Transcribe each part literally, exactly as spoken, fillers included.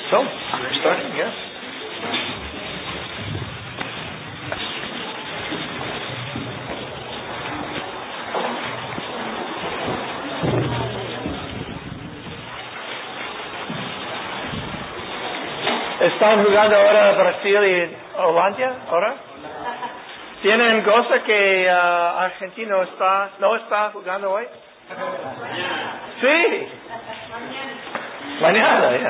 So, we're starting, yes. ¿Están jugando ahora Brasil y Holanda? ¿Ahora? ¿Tienen cosa que uh, Argentina está, no está jugando hoy? Sí. Mañana, yeah.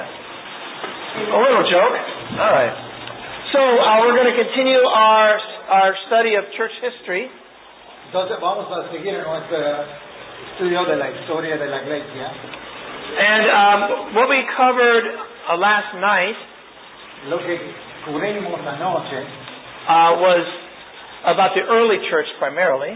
A little joke. All right. So uh, we're going to continue our our study of church history. Entonces vamos a seguir en nuestro estudio de la historia de la iglesia. And um, what we covered uh, last night Lo que cubrimos anoche uh, was about the early church primarily.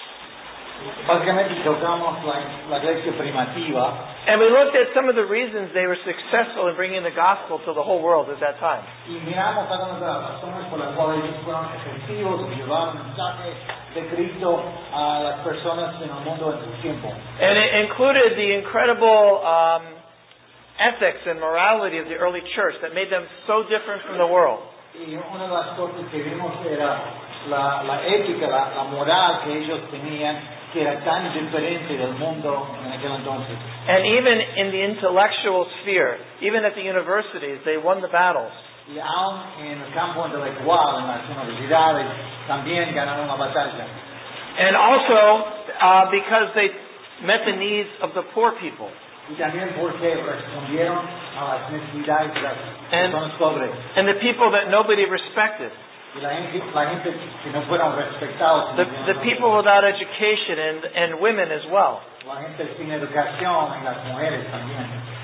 Básicamente tocamos la, la iglesia primitiva. And we looked at some of the reasons they were successful in bringing the gospel to the whole world at that time. Y miramos algunas de las razones por las cuales ellos fueron efectivos en llevar el mensaje de Cristo a las personas en el mundo en su tiempo. And it included the incredible um, ethics and morality of the early church that made them so different from the world. Y una de las cosas que vimos era la, la ética, la, la moral que ellos tenían, que era tan diferente del mundo en aquel entonces. And even in the intellectual sphere, even at the universities, they won the battles. Y aún en el campo intelectual, en las universidades, también ganaron la batalla. And also uh, because they met the needs of the poor people. Y también porque respondieron a las necesidades de las personas pobres. And the people that nobody respected. Y la gente, la gente que no fueron respetados. The, the people without education and, and women as well. La gente sin educación y las mujeres también.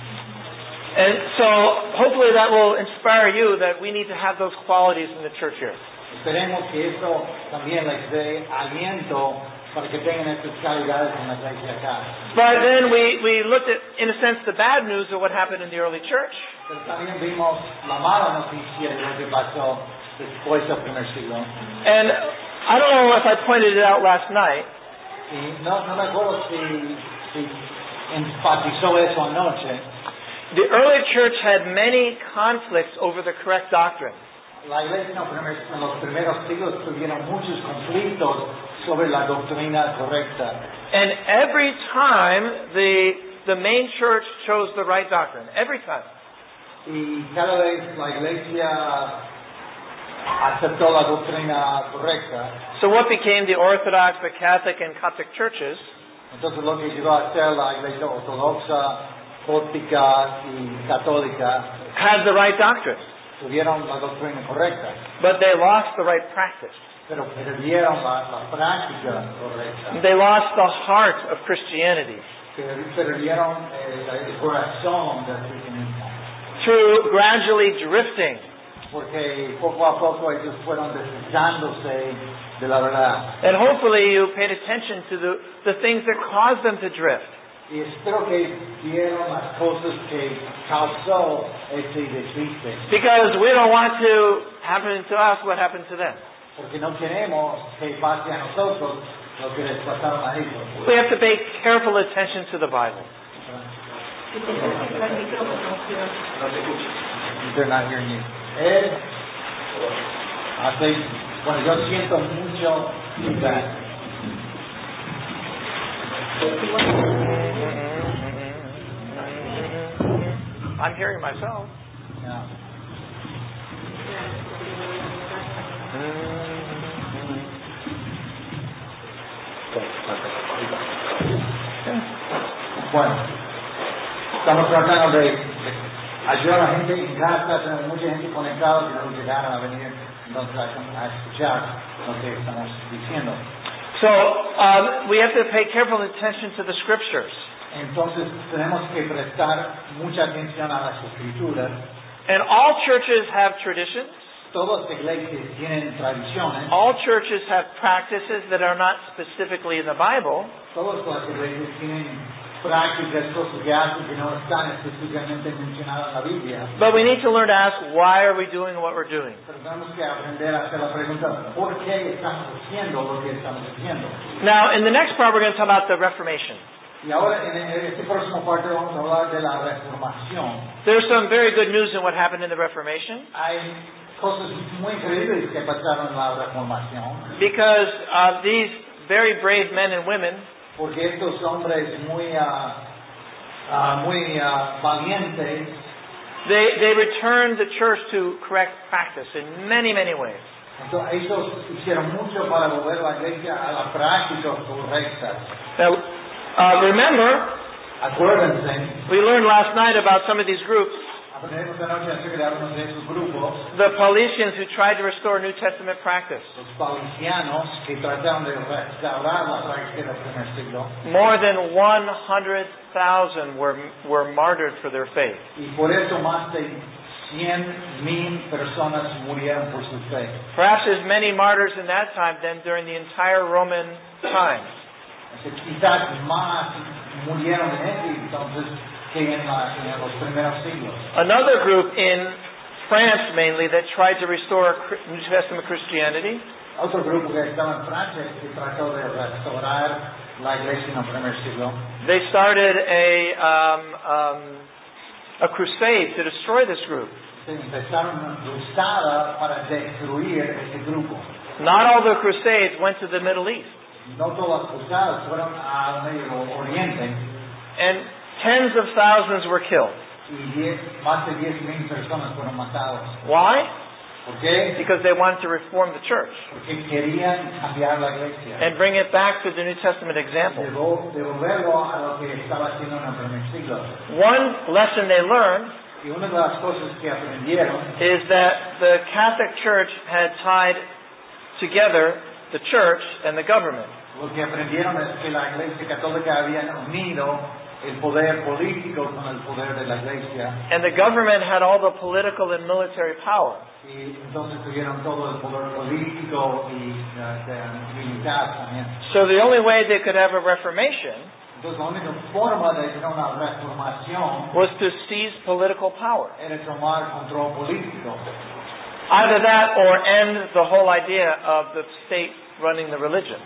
And so hopefully that will inspire you that we need to have those qualities in the church here. Esperemos que eso también les dé aliento para que tengan estas calidades en la iglesia acá. But then we, we looked at, in a sense, the bad news of what happened in the early church. Pero también vimos la mala noticia de lo que pasó después del primer siglo. And I don't know if I pointed it out last night. Y no, no me acuerdo si, si enfatizó eso anoche. The early church had many conflicts over the correct doctrine. La iglesia en los primeros siglos tuvieron muchos conflictos sobre la doctrina correcta. And every time the the main church chose the right doctrine. Every time. Y cada vez la iglesia aceptó la doctrina correcta. So what became the Orthodox, the Catholic, and Coptic churches? Entonces lo que llegó a ser la iglesia ortodoxa, cóptica y católica had the right doctrine. Tuvieron la doctrina correcta. But they lost the right practice. Pero perdieron la, la práctica correcta. They lost the heart of Christianity. Perdieron el, el corazón del cristianismo. Through gradually drifting. Porque poco a poco ellos fueron deslizándose de la verdad. And hopefully you paid attention to the, the things that caused them to drift. Y espero que vieron las cosas que causó este deslize. Because we don't want to happen to us what happened to them. Porque no queremos que pase a nosotros lo que les pasaron a ellos. We have to pay careful attention to the Bible. They're not hearing you. Él hace, bueno, yo siento mucho feedback. I'm hearing myself. Yeah. Bueno, estamos tratando de, de ayudar a la gente en casa, tenemos mucha gente conectada que no llegaron a venir entonces a, a escuchar lo que estamos diciendo. So um, we have to pay careful attention to the scriptures. Entonces tenemos que prestar mucha atención a las escrituras. And all churches have traditions. Todas las iglesias tienen tradiciones. All churches have practices that are not specifically in the Bible. Todas las iglesias tienen prácticas, cosas que hacen que no están específicamente mencionadas en la Biblia. But we need to learn to ask, why are we doing what we're doing? Pero tenemos que aprender a hacer la pregunta, ¿por qué estamos haciendo lo que estamos haciendo? Now, in the next part, we're going to talk about the Reformation. Y Y ahora en este próximo parte vamos a hablar de la reformación. There's some very good news in what happened in the Reformation. Hay cosas muy increíbles que pasaron en la reformación. Because uh, these very brave men and women, porque estos hombres muy uh, uh, muy uh, valientes, they they returned the church to correct practice in many many ways. Entonces ellos hicieron mucho para volver la iglesia a la práctica correcta. Now, uh, remember, acuérdense, we learned last night about some of these groups. aprendimos anoche acerca de algunos de esos grupos. The Paulicians who tried to restore New Testament practice. Los paulicianos que trataron de restaurar la práctica del primer siglo. More than one hundred thousand were were martyred for their faith. Y por eso más de cien mil personas murieron por su fe. Perhaps as many martyrs in that time than during the entire Roman time. Quizás más murieron en ese entonces que en, la, en los primeros siglos. Another group in France mainly that tried to restore New Testament Christianity. Otro grupo que estaba en Francia que trató de restaurar la iglesia en el primer siglo. They started a um, um, a crusade to destroy this group. Empezaron una cruzada para destruir ese grupo. Not all the crusades went to the Middle East. No todas las cruzadas fueron al Medio Oriente. And tens of thousands were killed. Y diez, más de diez mil personas fueron matadas. Why? ¿Por qué? Because they wanted to reform the church. Porque querían cambiar la iglesia. And bring it back to the New Testament example. Devolverlo a lo que estaba haciendo en el primer siglo. One lesson they learned y una de las cosas que aprendieron is that the Catholic Church had tied together the church and the government. Lo que aprendieron es que la Iglesia Católica había unido el poder político con el poder de la Iglesia. And the government had all the political and military power. Y entonces tuvieron todo el poder político y uh, militar también. So the only way they could have a reformation entonces la única forma de tener una reformación was to seize political power. Era tomar control político. Either that or end the whole idea of the state running the religion.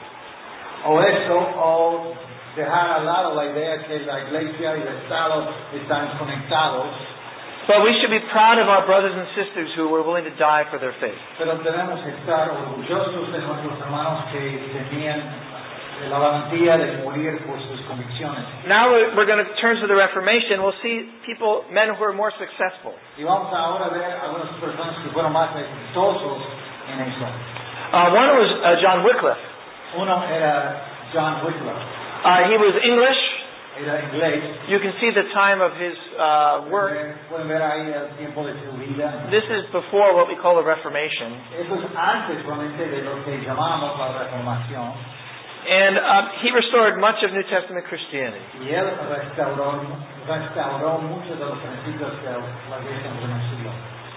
O eso, o dejar al lado la idea que la iglesia y el Estado están conectados. But we should be proud of our brothers and sisters who were willing to die for their faith. Pero tenemos que estar orgullosos de nuestros hermanos que tenían la valentía de morir por sus convicciones. Now we're going to turn to the Reformation. We'll see people, men who are more successful. Y vamos ahora a ver algunas personas que fueron más exitosos en eso. Uh, one was uh, John Wycliffe. Uno era John Wycliffe. Uh, he was English. Era inglés. You can see the time of his uh, work. Pueden ver ahí el tiempo de su vida. This is before what we call the Reformation. Eso es antes realmente de lo que llamamos la Reformación. And um, he restored much of New Testament Christianity. Y él restauró, restauró muchos de los principios de la Iglesia en el primer siglo.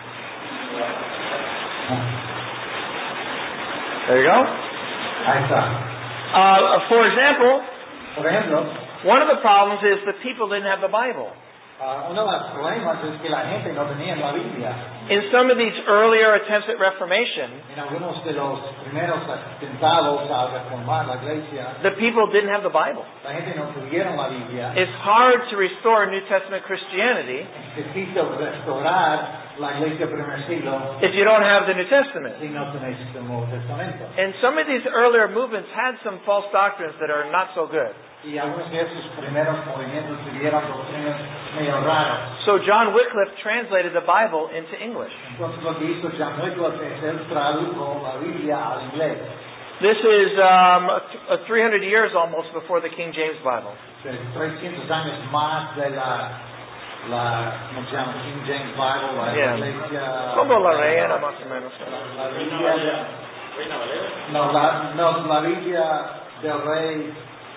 There you go. Ahí está. Uh, for example, por ejemplo, one of the problems is that people didn't have the Bible. Uh, uno de los problemas es que la gente no tenía la Biblia. In some of these earlier attempts at Reformation, en algunos de los primeros atentados a reformar la iglesia, the people didn't have the Bible. La gente no tuvieron la Biblia. It's hard to restore New Testament Christianity. Es difícil restaurar la iglesia del primer siglo if you don't have the New Testament. Si no tenéis el Nuevo Testamento. And some of these earlier movements had some false doctrines that are not so good. Y algunos de esos primeros movimientos tuvieron doctrinas medio raras. So John Wycliffe translated the Bible into English. Entonces lo que hizo John Wycliffe es él tradujo la Biblia al inglés. This is um, a three hundred years almost before the King James Bible. trescientos años más de la la ¿cómo se llama? King James Bible, la yeah. iglesia. Como la reina más o menos. La, la Biblia de, no, la, no, la Biblia del rey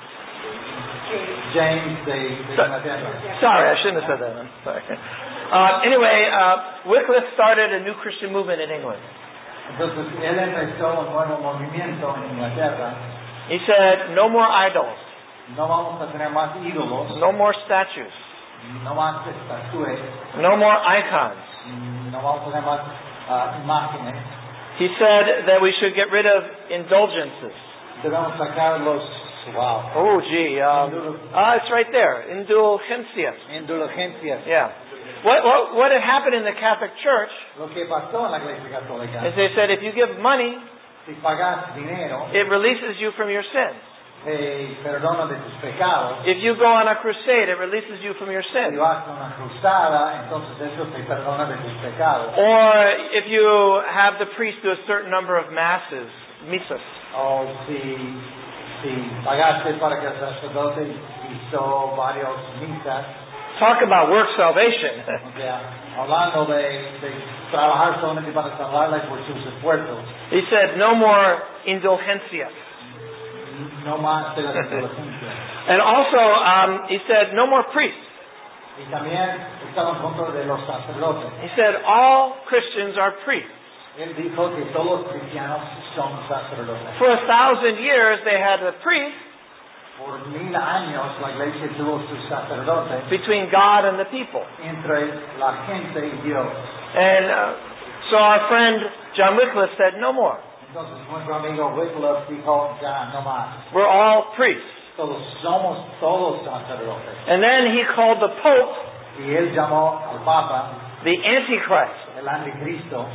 James de, de Inglaterra. Sorry, I shouldn't have said that. I'm sorry. Uh, anyway, uh, Wycliffe started a new Christian movement in England. Entonces él empezó un nuevo movimiento en Inglaterra. He said, no more idols. No vamos a tener más ídolos. No more statues. No más estatuas. No more icons. No vamos a tener más uh, imágenes. He said that we should get rid of indulgences. Debemos sacar los Wow. Oh, gee. Um, uh, it's right there. Indulgencias. Indulgencias. Yeah. What, what, what had happened in the Catholic Church Lo que pasó en la Iglesia Católica, is they said if you give money, si pagas dinero, it releases you from your sins. te perdona de tus pecados. If you go on a crusade, it releases you from your Si sins. vas a una cruzada, entonces eso te perdona de tus pecados. Or if you have the priest do a certain number of masses, misas. O si, si pagaste para que el sacerdote hizo varios misas. Talk about work salvation. O sea, hablando de, de trabajar solamente para salvarla por sus esfuerzos. He said, no more indulgencias. No más de las indulgencias. And also, um, he said, no more priests. Y también estamos en contra de los sacerdotes. He said, all Christians are priests. Él dijo que todos los cristianos son sacerdotes. For a thousand years, they had a priest Por mil años la iglesia tuvo sus sacerdotes between God and the people. entre la gente y Dios. And uh, so our friend John Wycliffe said, no more. Entonces nuestro amigo Wycliffe dijo, ya no más. We're all priests. Todos somos todos sacerdotes. And then he called the Pope Y él llamó al Papa the Antichrist. el Anticristo.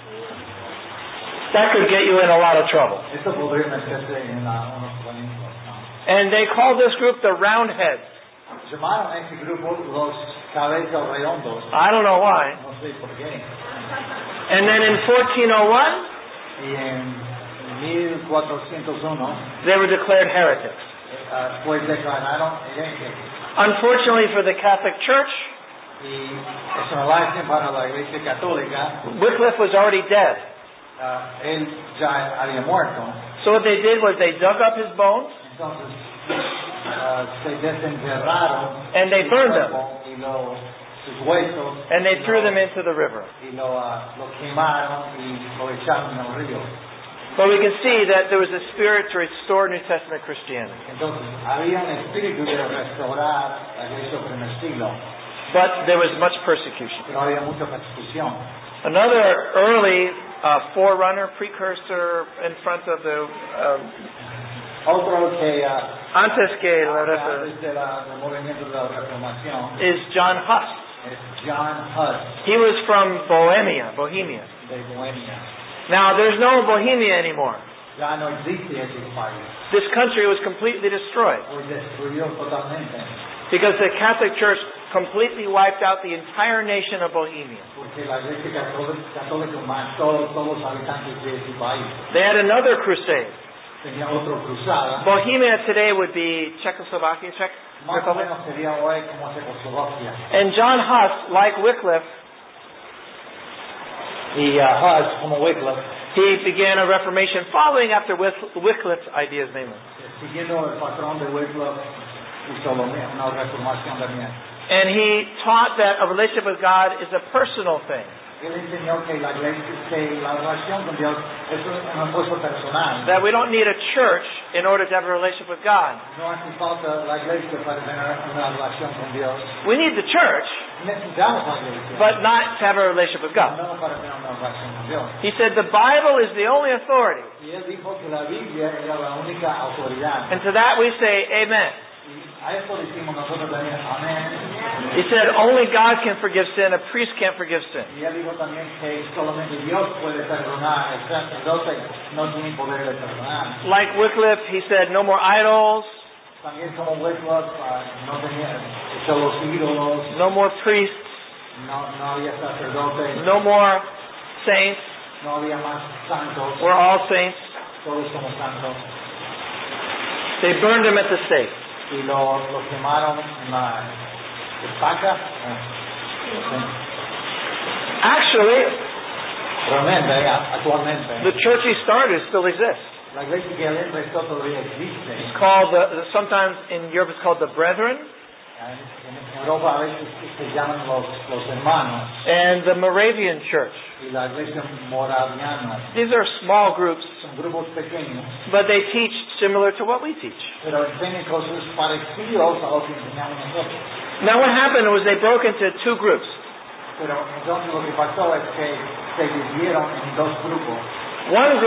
That could get you in a lot of trouble. Esto podría meterse en la, unos problemas, ¿no? And they called this group the Roundheads. Llamaron a este grupo los cabezas redondos. I don't know why. No sé por qué. And then in fourteen oh one, Y en mil cuatrocientos uno they were declared heretics. uh, fue declarado hereje. Unfortunately for the Catholic Church, Y es una lástima para la Iglesia Católica. Wycliffe was already dead. Uh, él ya había muerto. So what they did was they dug up his bones Entonces uh, se desenterraron and they su burned them cuerpo y lo, sus huesos and they y threw lo, them into the river. y lo, uh, lo quemaron y lo echaron al río. But we can see that there was a spirit to restore New Testament Christianity. Entonces había un espíritu de restaurar la iglesia del primer siglo, But there was much persecution. pero había mucha persecución. Another early uh, forerunner, precursor in front of the um, Otro que uh, antes que la antes Reforma de la, del movimiento de la Reformación is John Huss. es John Huss He was from Bohemia, Bohemia. de Bohemia. Now there's no Bohemia anymore. Ya no existe ese país, This country was completely destroyed fue destruido totalmente because the Catholic Church completely wiped out the entire nation of Bohemia. porque la iglesia católica, católica mató a todos los habitantes de ese país. They had another crusade. Tenía otra cruzada. Bohemia today would be Czechoslovakia, Czech Más o Republic. menos sería hoy como Checoslovaquia. And John Huss, like Wycliffe, Y uh, Huss, como Wycliffe, he began a reformation following after Wycl- Wycliffe's ideas mainly. siguiendo el patrón de Wycliffe, hizo lo mismo, una reformación también. And he taught that a relationship with God is a personal thing. Él enseñó que la iglesia, que la relación con Dios es una cosa personal. That we don't need a church in order to have a relationship with God. No hace falta la iglesia para tener una relación con Dios. We need the church, Necesitamos la iglesia, but not to have a relationship with God. no para tener una relación con Dios. He said the Bible is the only authority. Y él dijo que la Biblia era la única autoridad. And to that we say, Amen. Y a eso decimos nosotros también, amén. He said only God can forgive sin, a priest can't forgive sin. Y él dijo también que solamente Dios puede perdonar, el sacerdote no tiene poder de perdonar. Like Wycliffe, he said no more idols, También como Wycliffe, uh, no tenía echó los ídolos, no more priests, no, no había sacerdotes, no more saints. no había más santos, We're all saints. todos somos santos. They burned him at the stake. Y lo, lo quemaron en la estaca. Uh, Actually, realmente, actualmente, the church he started still exists. la iglesia que él empezó todavía existe. It's called, the, sometimes in Europe it's called the Brethren, En Europa a veces se llaman los, los hermanos and the Moravian Church. y la iglesia moraviana. These are small groups, Son grupos pequeños, but they teach similar to what we teach. pero enseñan cosas parecidas a lo que enseñamos nosotros. Now what happened was they broke into two groups. Pero entonces lo que pasó es que se dividieron en dos grupos. One group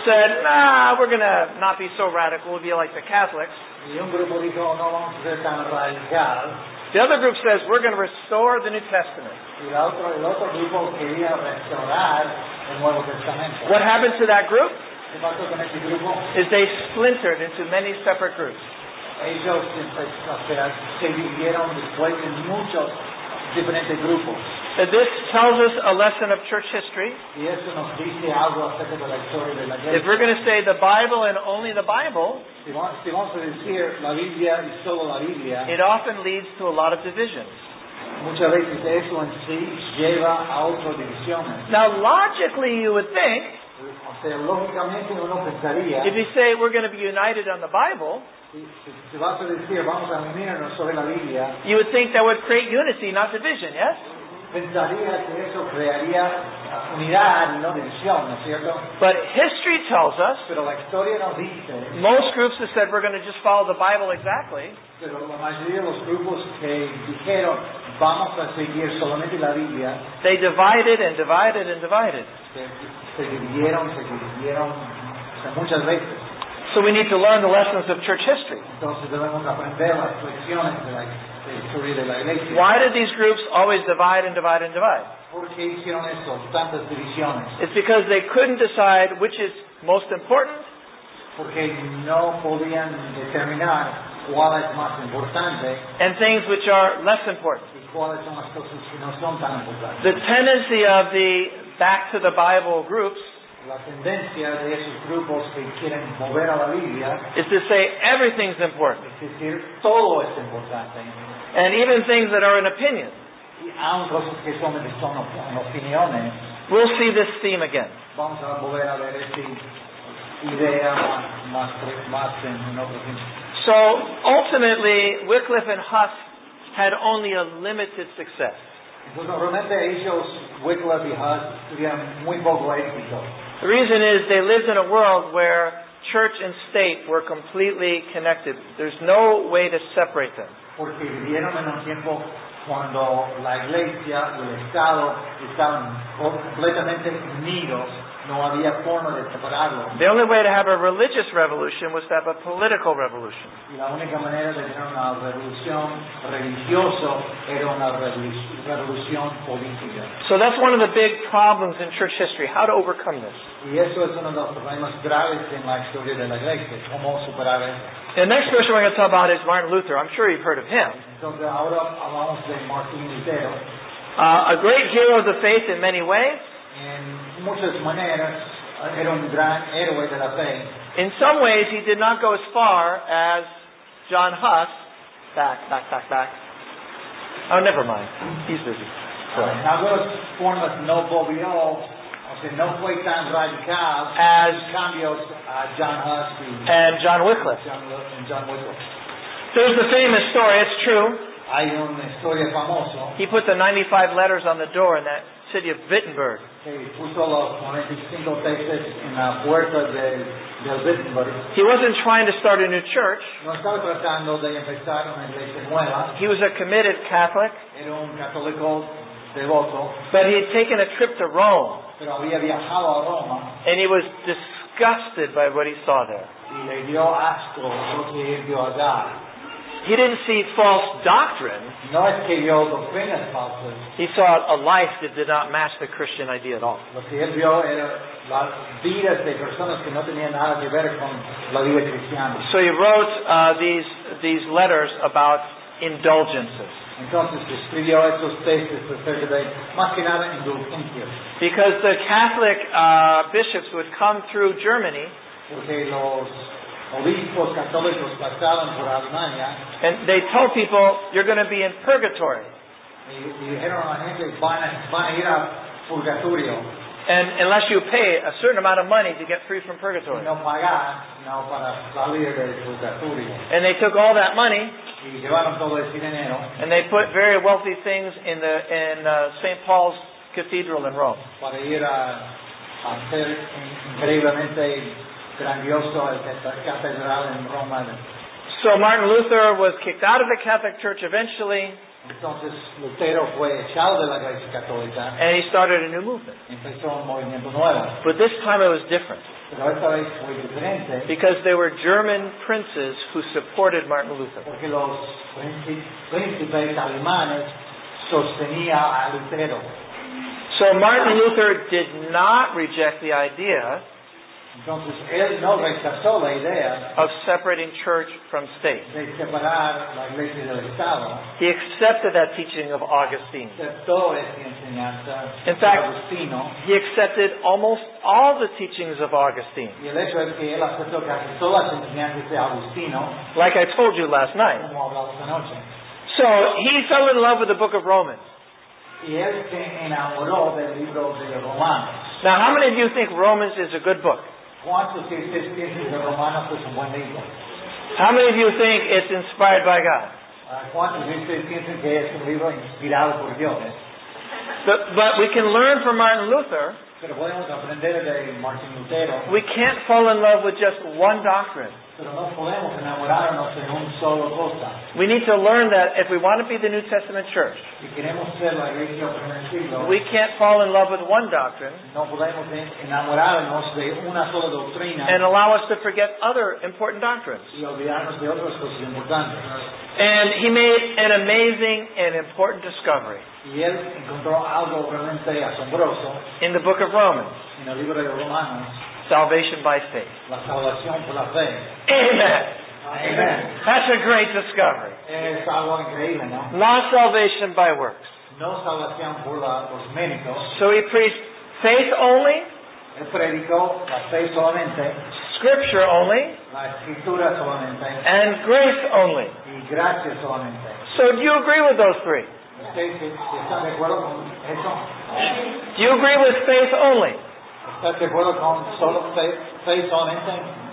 said, nah, we're going to not be so radical. We'll be like the Catholics. Y un grupo dijo, no vamos a ser tan radical. The other group says, we're going to restore the New Testament. Y la otro, el otro grupo quería restaurar el Nuevo Testamento. What happened to that group? ¿Qué pasó con este grupo? Is they splintered into many separate groups. Ellos o sea, se dividieron después en muchos diferentes grupos. And this tells us a lesson of church history. Y eso nos dice algo acerca de la historia de la iglesia. If we're going to say the Bible and only the Bible, Si vamos, si vamos a decir la Biblia y solo la Biblia, it often leads to a lot of divisions. muchas veces eso en sí lleva a otras divisiones. Now, logically, you would think, O sea, lógicamente uno pensaría, if you say we're going to be united on the Bible, si, si, si vas a decir vamos a unirnos sobre la Biblia, you would think that would create unity, not division, yes? pensaría que eso crearía unidad y no división, ¿no es cierto? But history tells us, Pero la historia nos dice, most groups have said we're going to just follow the Bible exactly, pero la mayoría de los grupos que dijeron vamos a seguir solamente la Biblia, they divided and divided and divided. se, se dividieron, se dividieron o sea, muchas veces. So we need to learn the lessons of church history. Entonces debemos aprender las lecciones de la, de la historia de la iglesia. Why did these groups always divide and divide and divide? ¿Por qué hicieron eso? Tantas divisiones. It's because they couldn't decide which is most important Porque no podían determinar cuál es más importante and things which are less important. y cuáles son las cosas que no son tan importantes. The tendency of the back to the Bible groups La tendencia de esos grupos que quieren volver a la Biblia is to say everything's important, es decir, todo es importante. and even things that are an opinion. Y aun cosas que son, son opiniones, We'll see this theme again. vamos a volver a ver esta idea más, más, más en, en otro tiempo. So ultimately, Wycliffe and Huss had only a limited success. Entonces, realmente ellos, Wycliffe y Huss, tuvieron muy poco éxito. The reason is they lived in a world where church and state were completely connected. There's no way to separate them. Porque vivieron en un tiempo cuando la iglesia y el Estado estaban completamente unidos, no había forma de separarlos. The only way to have a religious revolution was to have a political revolution. Y la única manera de tener una revolución religiosa era una revolu- revolución política. So that's one of the big problems in church history, how to overcome this. Y eso es uno de los problemas graves en la historia de la iglesia, cómo superar eso. The next person we're going to talk about is Martin Luther. I'm sure you've heard of him. Entonces ahora hablamos de Martín Lutero. Uh, a great hero of the faith in many ways. En muchas maneras era un gran héroe de la fe. In some ways, he did not go as far as John Huss. Back, back, back, back. Oh, never mind. He's busy. En algunas formas no volvió, o sea, no fue tan radical As los cambios a John Huss y and John Wycliffe. John, y John Wycliffe. There's the famous story. It's true. Hay una historia famosa He put the ninety-five letters on the door in that city of Wittenberg. que puso los noventa y cinco textos en la puerta de, de Wittenberg. He wasn't trying to start a new church. No estaba tratando de empezar una iglesia nueva, He was a committed Catholic, era un católico devoto, but he had taken a trip to Rome, pero había viajado a Roma and he was disgusted by what he saw there. y le dio asco lo que él vio allá. He didn't see false doctrine. No es que vio doctrinas falsas, He saw a life that did not match the Christian idea at all. lo que él vio era las vidas de personas que no tenían nada que ver con la vida cristiana. So he wrote uh, these these letters about indulgences. Entonces escribió esos textos acerca de, más que nada, indulgencias, Because the Catholic uh, bishops would come through Germany porque los obispos católicos pasaban por Alemania and they told people, you're going to be in purgatory. y, y dijeron a la gente van a, van a ir a purgatorio, And unless you pay a certain amount of money to get free from y purgatory. no pagar, no para salir del purgatorio. And they took all that money Y llevaron todo ese dinero and they put very wealthy things in the in uh, Saint Paul's Cathedral in Rome. para ir a, a hacer increíblemente grandioso el catedral en Roma. So Martin Luther was kicked out of the Catholic Church eventually, Entonces Lutero fue echado de la Iglesia Católica, and he started a new movement. empezó un movimiento nuevo. But this time it was different. Pero esta vez fue diferente. Because they were German princes who supported Martin Luther. Porque los príncipes alemanes sostenían a Lutero. So Martin Luther did not reject the idea Entonces él no rechazó la idea of separating church from state. de separar la iglesia del Estado. He accepted that teaching of Augustine. Aceptó esta enseñanza In de fact, Agustino. he accepted almost all the teachings of Augustine. Y el hecho es que él aceptó casi todas las enseñanzas de Agustino, Like I told you last night. como hablamos anoche. So he fell in love with the book of Romans. Y él se enamoró del libro de Romanos. Now, how many of you think Romans is a good book? ¿Cuántos de ustedes piensan que Romanos es un buen libro? How many of you think it's inspired by God? Uh, ¿Cuántos de ustedes piensan que es un libro inspirado por Dios? But, but we can learn from Martin Luther. Pero podemos aprender de Martín Lutero. We can't fall in love with just one doctrine. Pero no podemos enamorarnos en un solo cosa. We need to learn that if we want to be the New Testament church, Si queremos ser la iglesia del primer siglo, we can't fall in love with one doctrine no podemos enamorarnos de una sola doctrina and allow us to forget other important doctrines. y olvidarnos de otras cosas importantes. And he made an amazing and important discovery Y él encontró algo realmente asombroso in the book of Romans, en el libro de Romanos, salvation by faith. la salvación por la fe. Amen. Amen. That's a great discovery. Es algo increíble, ¿no? Not salvation by works. No salvación por la, los méritos. So he preached faith only, Él predicó la fe solamente, scripture only, la escritura solamente and grace only. y gracia solamente. So do you agree with those three? ¿Ustedes están de acuerdo con eso? Do you agree with faith only? ¿Estás de acuerdo con solo fe, fe solamente?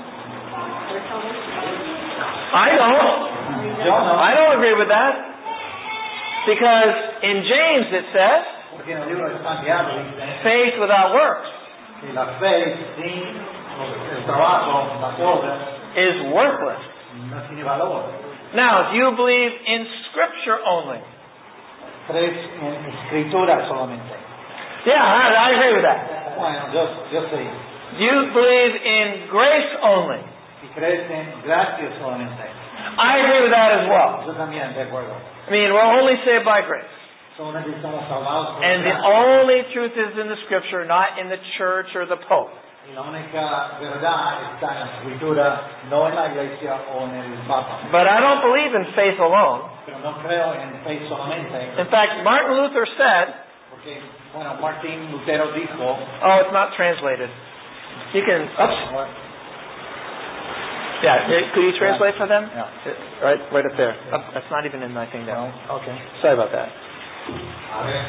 I don't. Yo no. I don't agree with that. Because in James it says, Porque en el libro de Santiago dice faith without works que la fe sin el trabajo, las obras, is worthless. no tiene valor. Now, do you believe in scripture only? Crees en escritura solamente. Yeah, I, I agree with that. Bueno, yo, yo sé. Do you believe in grace only? Si crees en gracia solamente. I agree with that as well. Yo también de acuerdo. I mean, we're only saved by grace. Solamente estamos salvados por And the gracia. only truth is in the scripture, not in the church or the pope. Y la única verdad está en la escritura, no en la iglesia o en el papa. But I don't believe in faith alone. Pero no creo en fe solamente. In fact, Martin Luther said, Porque, bueno, Martín Lutero dijo, oh, it's not translated. You can, oops. Yeah, could you translate for them? Yeah. Right, right up there. Oh, that's not even in my thing now. No, okay. Sorry about that. A ver.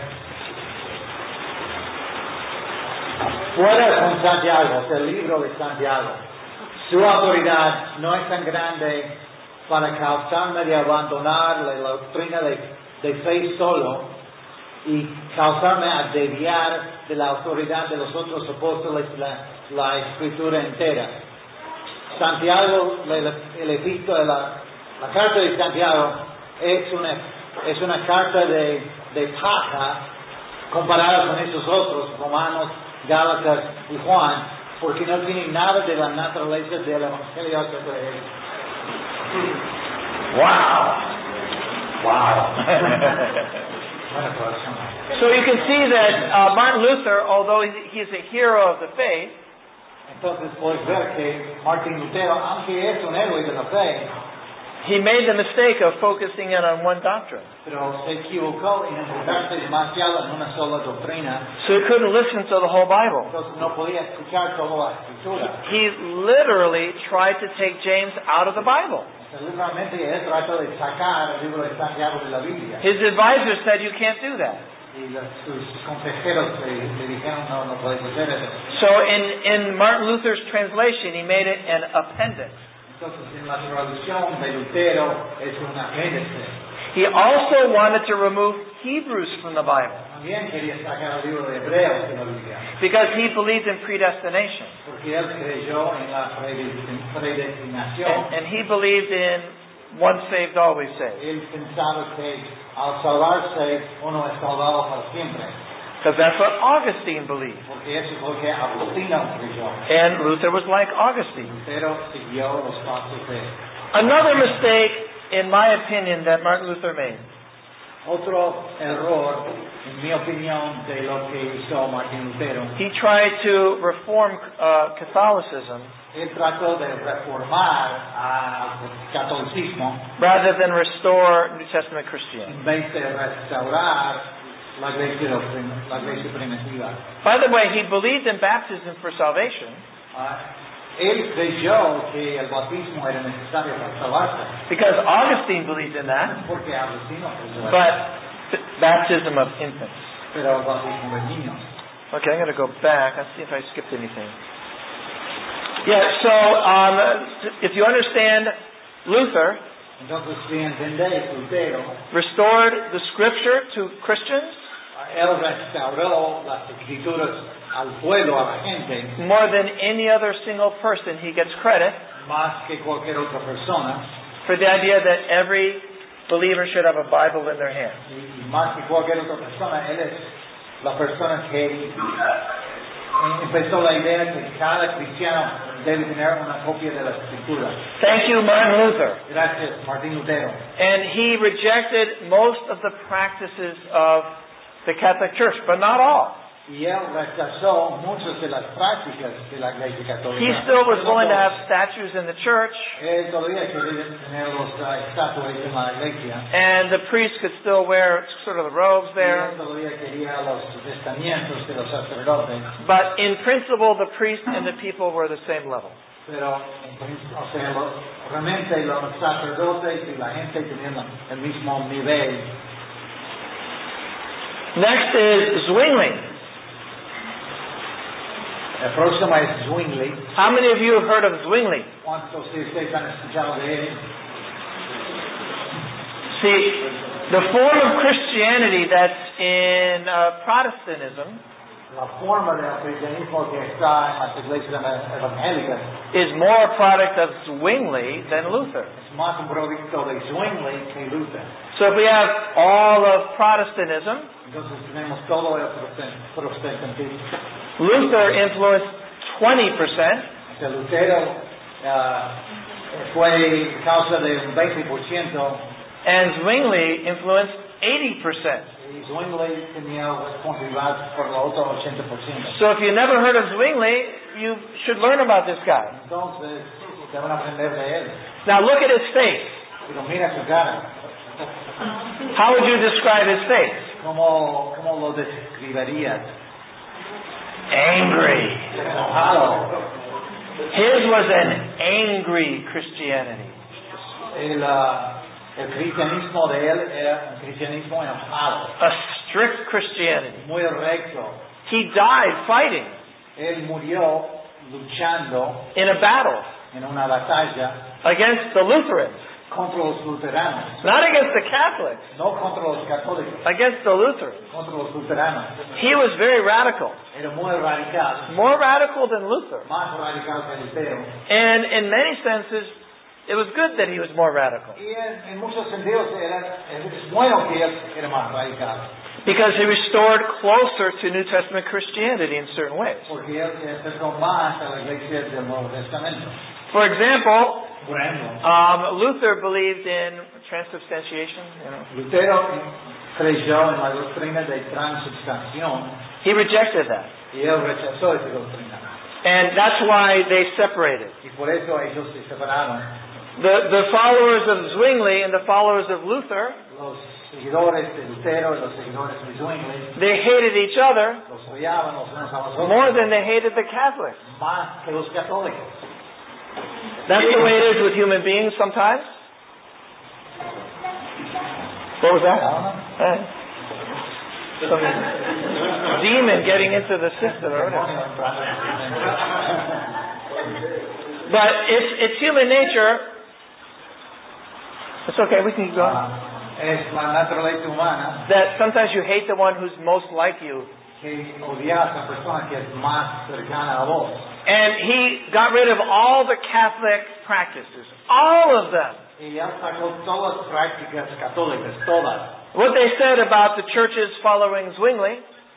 Fuera con Santiago, del libro de Santiago. Su autoridad no es tan grande para causarme de abandonar la doctrina de, de fe solo y causarme a desviar de la autoridad de los otros apóstoles la, la escritura entera. Santiago, el, el epístola, la, la carta de Santiago es una, es una carta de, de paja comparada con esos otros, Romanos, Gálatas y Juan, porque no tiene nada de la naturaleza del Evangelio de él. Wow. Wow. So you can see that uh, Martin Luther, although he's a hero of the faith, Entonces puedes ver que Martín Lutero, aunque es un héroe de la fe, he made the mistake of focusing in on one doctrine. pero se equivocó en enfocarse demasiado en una sola doctrina. So he couldn't listen to the whole Bible. Entonces no podía escuchar toda la escritura. He literally tried to take James out of the Bible. Literalmente él trató de sacar el libro de Santiago de la Biblia. His advisors said, you can't do that. Y los, sus consejeros le, le dijeron, no, no puedes hacer eso. So in, in Martin Luther's translation, he made it an appendix. Entonces en la traducción de Lutero es un apéndice. He also wanted to remove Hebrews from the Bible También quería sacar el libro de Hebreos de la Biblia. because he believed in predestination. Porque él creyó en la predestinación. And, and he believed in once saved, always saved. Él pensaba que al salvarse uno es salvado para siempre. Because that's what Augustine believed. Porque eso es lo que Agustino creyó. And Luther was like Augustine. Lutero siguió los pasos de él. Another mistake, in my opinion, that Martin Luther made. Otro error, en mi opinión, de lo que hizo Martín Lutero. He tried to reform uh, Catholicism. Él trató de reformar al catolicismo rather than restore New Testament Christianity. en vez de restaurar la iglesia, la iglesia primitiva. By the way, he believed in baptism for salvation. Uh, él creyó que el bautismo era necesario para salvarse. Because Augustine believed in that. Porque Agustino creyó. But baptism of infants. Pero el bautismo de niños. Okay, I'm going to go back. Let's see if I skipped anything. Yeah, so um, if you understand Luther, entonces si entendéis Lutero, restored the scripture to Christians, él restauró las escrituras al pueblo, a la gente, more than any other single person. He gets credit más que cualquier otra persona, for the idea that every believer should have a Bible in their hand. Y, y más que cualquier otra persona, él es la persona que empezó la idea que cada cristiano debe tener una copia de la escritura. Thank you, Martin Luther. Gracias, Martín Lutero. And he rejected most of the practices of the Catholic Church, but not all. Y él rechazó muchas de las prácticas de la Iglesia Católica. He still was willing to have statues in the church. Él todavía quería tener los uh, estatuas en la iglesia. And the priest could still wear sort of the robes there. Y él todavía quería los vestimientos de los sacerdotes. But in principle, the priest and the people were the same level. Pero, o sea, lo, realmente los sacerdotes y la gente tenían el mismo nivel. Next is Zwingli. El próximo es Zwingli. How many of you have heard of Zwingli? ¿Cuántos de ustedes han escuchado de él? See, the form of Christianity that's in uh, Protestantism la forma del cristianismo que está en las iglesias evangélicas is more a product of Zwingli than Luther. es más un producto de Zwingli que Luther. So if we have all of Protestantism, entonces tenemos todo el protestantismo. Luther influenced twenty percent. O sea, Lutero uh, fue causa de un veinte por ciento. And Zwingli influenced eighty percent. Y Zwingli tenía responsabilidad por el otro ochenta por ciento. So if you never heard of Zwingli, you should learn about this guy. Entonces, deben aprender de él. Now look at his face. Pero mira su cara. How would you describe his face? ¿Cómo, cómo lo describirías? Angry. Enojado. His was an angry Christianity. El, uh, el cristianismo de él era un cristianismo enojado. A strict Christianity. Muy recto. He died fighting. Él murió luchando in a battle en una batalla against the Lutherans. Contra los luteranos. Not against the Catholics. No contra los católicos. Against the Lutherans. Contra los luteranos. He was very radical. Era muy radical. More radical than Luther. Más radical que Lutero. And in many senses, it was good that he was more radical. Y en, en muchos sentidos era, es bueno que él era más radical. Because he restored closer to New Testament Christianity in certain ways. Porque él se acercó más a la iglesia del Nuevo Testamento. For example, Por ejemplo, um, Luther believed in transubstantiation. You know. Lutero creyó en la doctrina de transubstanciación. He rejected that. Y él rechazó esa doctrina. And that's why they separated. Y por eso ellos se separaron. The, the followers of Zwingli and the followers of Luther, Los seguidores de Lutero y los seguidores de Zwingli, they hated each other los odiaban los unos a los otros. more than they hated the Catholics. Más que los católicos. That's the way it is with human beings sometimes. What was that? Eh? Some demon getting into the system or whatever. But it's, it's human nature. It's okay, we can keep going. Uh, es la naturaleza humana That sometimes you hate the one who's most like you. que odias a la persona que es más cercana a vos. And he got rid of all the Catholic practices. All of them. Y ya sacó todas las prácticas católicas, todas. What they said about the churches following Zwingli,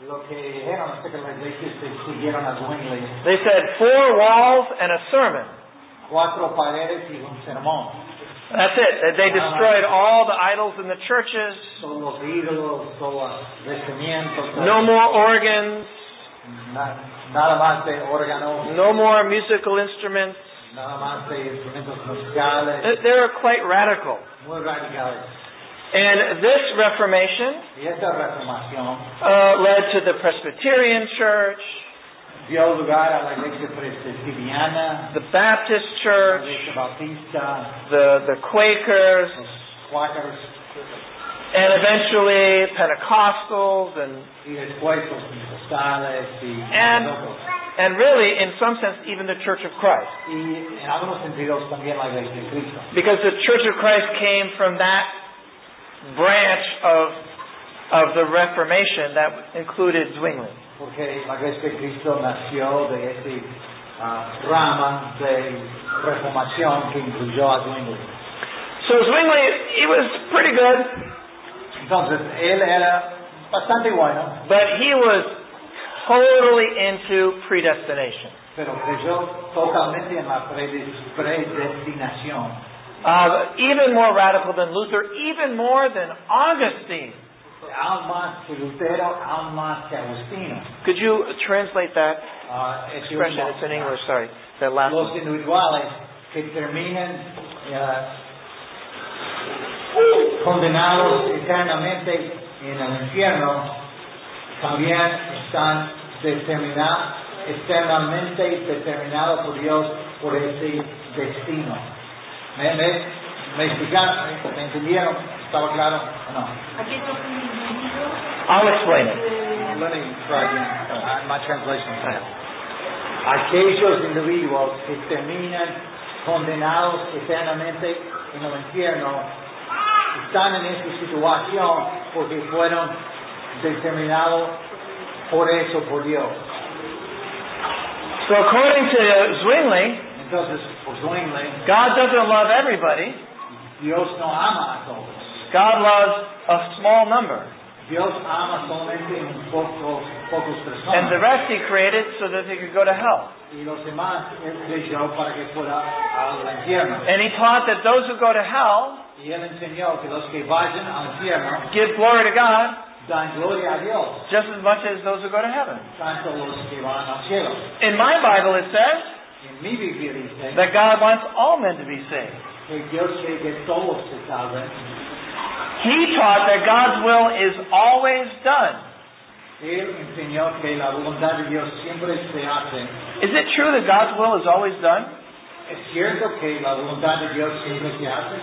Lo que dijeron es que las iglesias siguieron a Zwingli. They said four walls and a sermon. Cuatro paredes y un sermón. That's it. They destroyed all the idols in the churches. Todos los ídolos, todos los vestimientos. No more organs. Na, nada más de órganos. No more musical instruments. Nada más de instrumentos musicales. They were quite radical. Muy radicales. And this Reformation Y esta reformación uh, led to the Presbyterian Church, dio lugar a la iglesia presbiteriana, the Baptist la Church, iglesia bautista, the, the Quakers, los cuáqueros, and eventually Pentecostals, and, y después los pentecostales y and, nosotros. and really, in some sense, even the Church of Christ. Y en algunos sentidos también la iglesia de Cristo. Because the Church of Christ came from that branch of, of the Reformation that included Zwingli. Porque la iglesia de Cristo nació de esa uh, rama de reformación que incluyó a Zwingli. So Zwingli, he was pretty good, Entonces, él era bastante bueno, but he was totally into predestination. pero creyó totalmente en la predes- predestinación. Uh, even more radical than Luther, even more than Augustine. Aún más que Lutero, aún más que Agustino. Could you translate that Uh, ese expression? último, It's in English, sorry. That last los one. individuales que terminan uh, condenados eternamente en el infierno también están determinados, eternamente determinados por Dios por ese destino. ¿Me, me, me explicaron? ¿Me, me entendieron? ¿Estaba claro o no? I'll explain it. Let me try again. Uh, my translation is aquellos individuos que terminan condenados eternamente en el infierno están en esta situación porque fueron determinados por eso por Dios. So according to Zwingli, Entonces, por Zwingli, God doesn't love everybody. Dios no ama a todos. God loves a small number. Dios ama solamente un poco, pocos And the personas. rest He created so that they could go to hell. Y los demás Él creyó para que fuera al infierno. And He taught that those who go to hell Y Él enseñó que los que vayan al infierno give glory to God dan gloria a Dios, just as much as those who go to heaven. tanto los que van al cielo. In my Bible it says En mi Biblia dice that God wants all men to be saved. que Dios quiere que todos se salven. He taught that God's will is always done. Él enseñó que la voluntad de Dios siempre se hace. Is it true that God's will is always done? ¿Es cierto que la voluntad de Dios siempre se hace?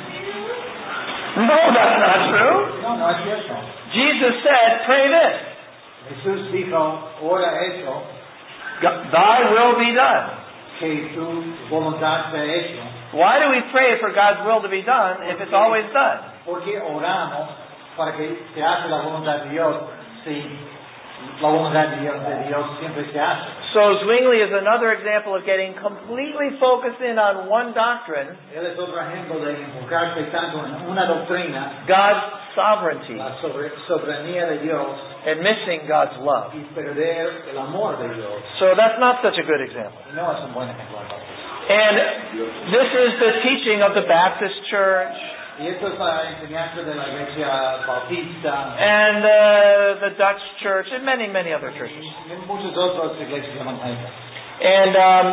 No, that's not true. No, no es cierto. Jesus said, pray this, Jesús dijo, ora eso, thy will be done. que tu voluntad sea hecho. Why do we pray for God's will to be done if it's always done? Porque oramos para que se haga la voluntad de Dios si la voluntad de Dios, de Dios siempre se hace. So Zwingli is another example of getting completely focused in on one doctrine, Él es otro ejemplo de enfocarse tanto en una doctrina, God's sovereignty, la sobre- soberanía de Dios, and missing God's love. y perder el amor de Dios. So that's not such a good example. Y no es un buen ejemplo entonces. And this is the teaching of the Baptist Church Y esto es la enseñanza de la iglesia bautista and uh, the Dutch Church and many, many other churches. y en muchas otras iglesias evangélicas. And um,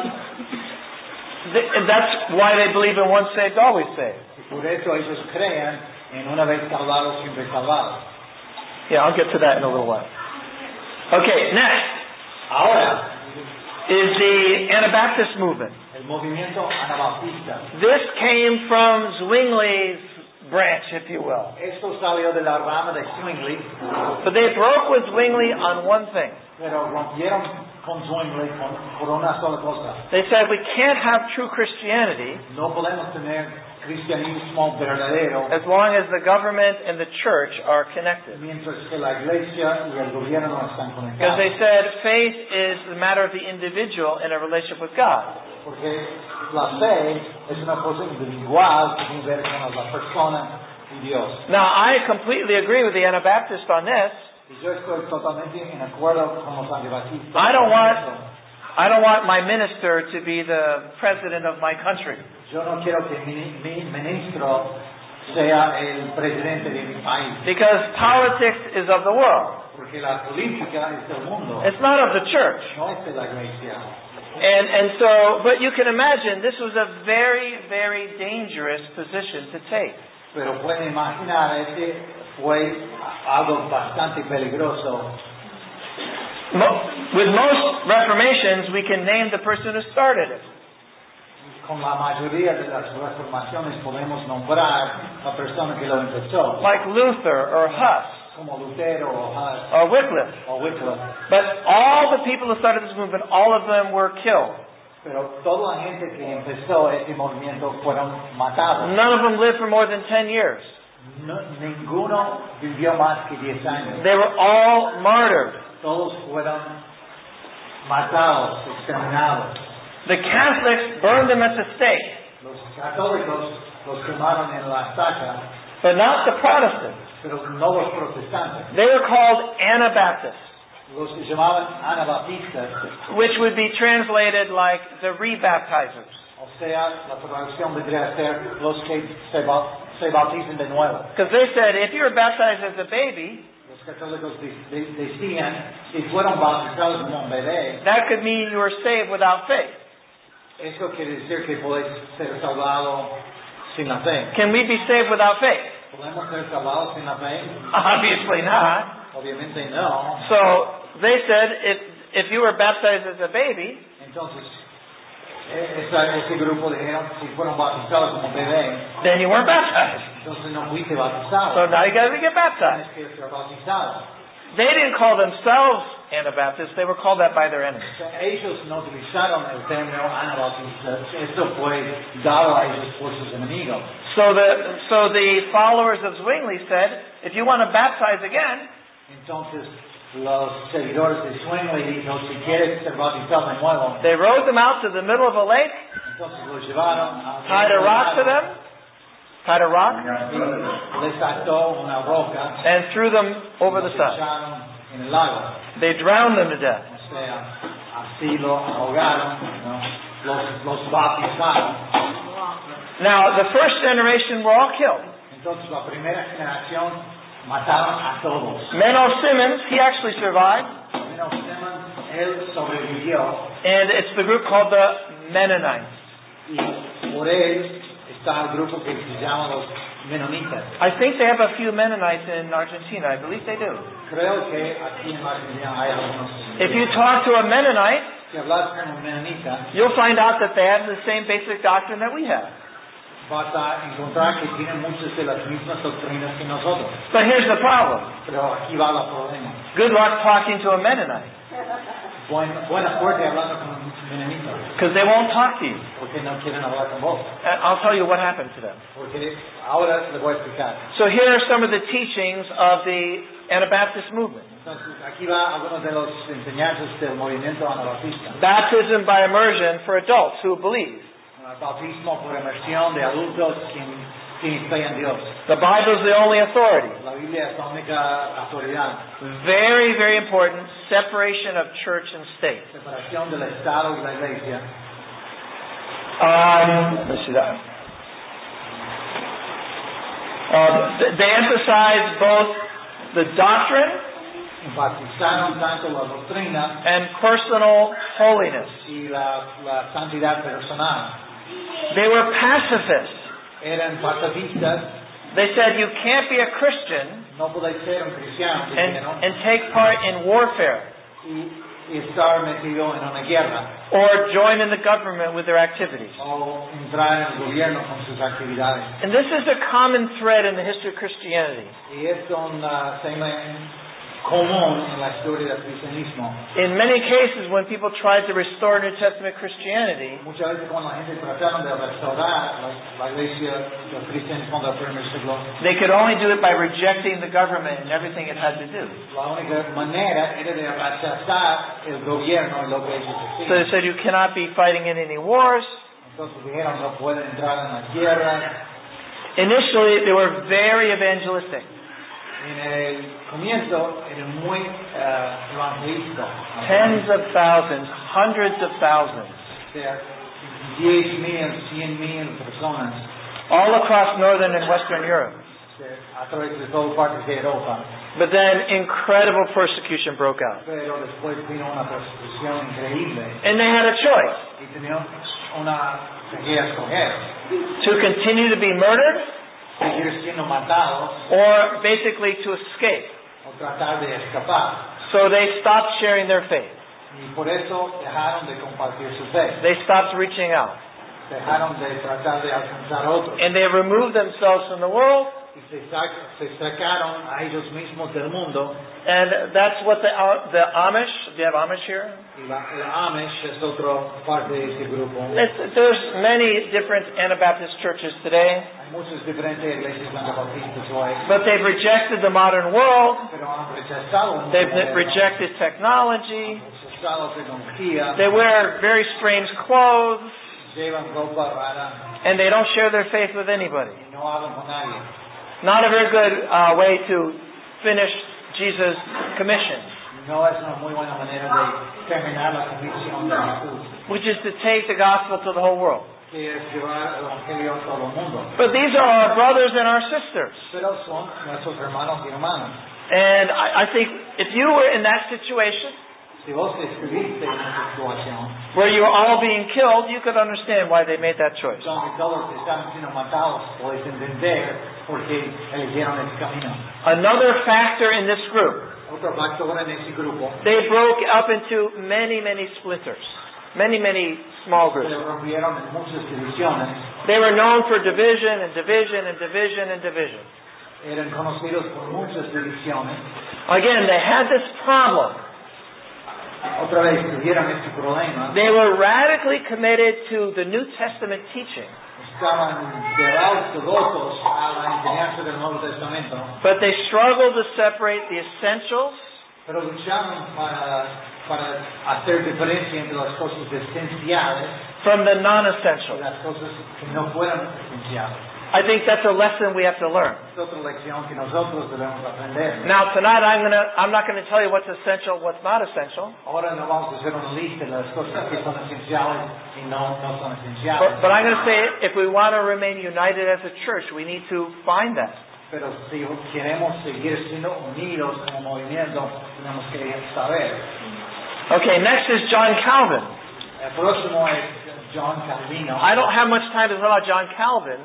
th- and that's why they believe in once saved, always saved. Y por eso ellos creen en una vez salvados, siempre salvados. Yeah, I'll get to that in a little while. Okay, next Ahora, is the Anabaptist movement. el movimiento anabautista. This came from Zwingli's branch, if you will. Esto salió de la rama de Zwingli, But they broke with Zwingli on one thing. pero rompieron con Zwingli con, por una sola cosa. They said we can't have true Christianity No podemos tener cristianismo verdadero as long as the government and the church are connected. mientras que la iglesia y el gobierno no están Because they conectados. said faith is the matter of the individual in a relationship with God. Porque la fe es una cosa individual que tiene que ver con la persona y Dios. Now, I completely agree with the Anabaptists on this. Y yo estoy totalmente en acuerdo con los antivacistas. I don't want, I don't want my minister to be the president of my country. Yo no quiero que mi, mi ministro sea el presidente de mi país. Because politics is of the world. Porque la política es del mundo. It's not of the church. No es de la iglesia. And, and so, but you can imagine this was a very, very dangerous position to take. Pero pueden imaginar, ese fue algo bastante peligroso. Mo- with most reformations, we can name the person who started it. Con la mayoría de las reformaciones podemos nombrar la persona que lo empezó. Like Luther or Huss Como Lutero o Huss or Wycliffe. o Wycliffe. But all the people who started this movement, all of them were killed. Pero toda la gente que empezó ese movimiento fueron matados. None of them lived for more than ten years. No, ninguno vivió más que diez años. They were all martyred. Todos fueron matados, exterminados. The Catholics burned them at the stake, Los católicos los quemaron en la estaca, but not the Protestants. pero no los protestantes. They were called Anabaptists, Los que llamaban anabaptistas, which would be translated like the rebaptizers. o sea, la traducción vendría a ser los que se, ba- se bautizan de nuevo. Because they said if you were baptized as a baby, Los católicos de- de- decían, si fueron bautizados como un bebé, that could mean you were saved without faith. eso quiere decir que podéis ser salvados sin la fe. Can we be saved without faith? ¿Podemos ser salvados sin la fe? Obviously not. Obviamente no. So they said if if you were baptized as a baby, Entonces, e- esa- ese grupo dijeron, si fueron bautizados como bebé, then you weren't baptized. entonces no fuiste bautizado. So now you got to get baptized. Tienes que ser bautizado. They didn't call themselves Anabaptists. They were called that by their enemies. O sea, ellos no utilizaron el término anabautistas. Esto fue dado a ellos por sus enemigos. So the so the followers of Zwingli said, if you want to baptize again, Entonces, los seguidores de Zwingli dijo, si quieres ser bautizado de nuevo, they rowed them out to the middle of a lake, entonces los llevaron a tied a rock to them, tied a rock, y les ató una roca and threw them over the y los side. echaron en el lago. They drowned them to death. O sea, así lo ahogaron, ¿no? los, los bautizaron. Now, the first generation were all killed. Entonces, la primera generación mataron a todos. Menno Simmons, he actually survived, Menos Simmons, él sobrevivió and it's the group called the Mennonites. y por él está el grupo que se llama los menonitas. I think they have a few Mennonites in Argentina. I believe they do. Creo que aquí en Argentina hay algunos. If you talk to a Mennonite, Si hablas con un menonita, you'll find out that they have the same basic doctrine that we have. vas a encontrar que tienen muchas de las mismas doctrinas que nosotros. But here's the problem. Pero aquí va el problema. Good luck talking to a Mennonite, Buen, buena suerte hablando con un menonita, because they won't talk to you. porque no quieren hablar con vos. And I'll tell you what happened to them. Porque ahora les voy a explicar. So here are some of the teachings of the Anabaptist movement. Entonces, aquí va algunos de los enseñanzas del movimiento anabaptista. Baptism by immersion for adults who believe. Uh, Bautismo por inmersión de adultos quien tienen fe en Dios. The Bible is the only authority. La Biblia es la única autoridad. Very, very important. Separation of church and state. Separación del Estado y la Iglesia. Um, let's see that. Uh, th- they emphasize both the doctrine Enfatizaron tanto la doctrina and personal holiness. y la, la santidad personal. They were pacifists. Eran pacifistas. They said you can't be a Christian No podéis ser un cristiano, and, dijeron, and take part in warfare y, y estar metido en una guerra or join in the government with their activities. o entrar en el gobierno con sus actividades. And this is a common thread in the history of Christianity. Y es un uh, tema común en la historia del cristianismo. In many cases, when people tried to restore New Testament Christianity, Muchas veces cuando la gente trataron de restaurar la, la iglesia del cristianismo del primer siglo, they could only do it by rejecting the government and everything it had to do. la única manera era de rechazar el gobierno y lo que ellos So they hacían. said you cannot be fighting in any wars. Entonces dijeron no pueden entrar en las guerras. Initially, they were very evangelistic. En el comienzo eran muy uh, evangelistas. Tens of thousands, hundreds of thousands. O sea, diez mil, cien mil personas. All across Northern and Western Europe. O sea, a través de todas partes de Europa. But then incredible persecution broke out. Pero después vino una persecución increíble. And they had a choice. Y tenían una que escoger. To continue to be murdered, seguir siendo matados, or basically to escape. O tratar de escapar. So they stopped sharing their faith. Y por eso dejaron de compartir su fe. They stopped reaching out. Dejaron de tratar de alcanzar a otros. And they removed themselves from the world. Y se, sac se sacaron a ellos mismos del mundo. And that's what the uh, the Amish. Do you have Amish here? Y la, el Amish es otra parte de ese grupo. It's, there's many different Anabaptist churches today. Hay muchas diferentes iglesias anabaptistas hoy. But they've rejected the modern world. Pero han rechazado. They've rejected technology. Han rechazado tecnología. They wear very strange clothes. Llevan ropa rara. And they don't share their faith with anybody. Y no hablan con nadie. Not a very good uh, way to finish Jesus' commission. No es una muy buena manera de terminar la comisión de Jesús. Which is to take the gospel to the whole world. Que es llevar el evangelio a todo el mundo. But these are our brothers and our sisters. Pero son nuestros hermanos y hermanas. And I, I think if you were in that situation, si vos estuviste en esa situación, where you were all being killed, you could understand why they made that choice. donde todos están siendo matados, podés entender por qué eligieron ese camino. Another factor in this group, Otro factor en ese grupo, they broke up into many, many splinters, many, many small groups. se rompieron en muchas divisiones. They were known for division and division and division and division. Eran conocidos por muchas divisiones. Again, they had this problem. Otra vez tuvieron este problema. They were radically committed to the New Testament teaching. Estaban devotos a la enseñanza del Nuevo Testamento. But they struggled to separate the essentials. Pero lucharon para, para hacer diferencia entre las cosas esenciales from the y non-essentials. las cosas que no fueron esenciales. I think that's a lesson we have to learn. Es otra lección que nosotros debemos aprender. Now tonight I'm gonna I'm not gonna tell you what's essential, what's not essential. Ahora no vamos a hacer una lista de las cosas que son esenciales y no, no son esenciales. But, but I'm gonna say if we want to remain united as a church, we need to find that. Pero si queremos seguir siendo unidos como movimiento, tenemos que saber. Okay, next is John Calvin. El próximo es John Calvino. I don't have much time to talk about John Calvin.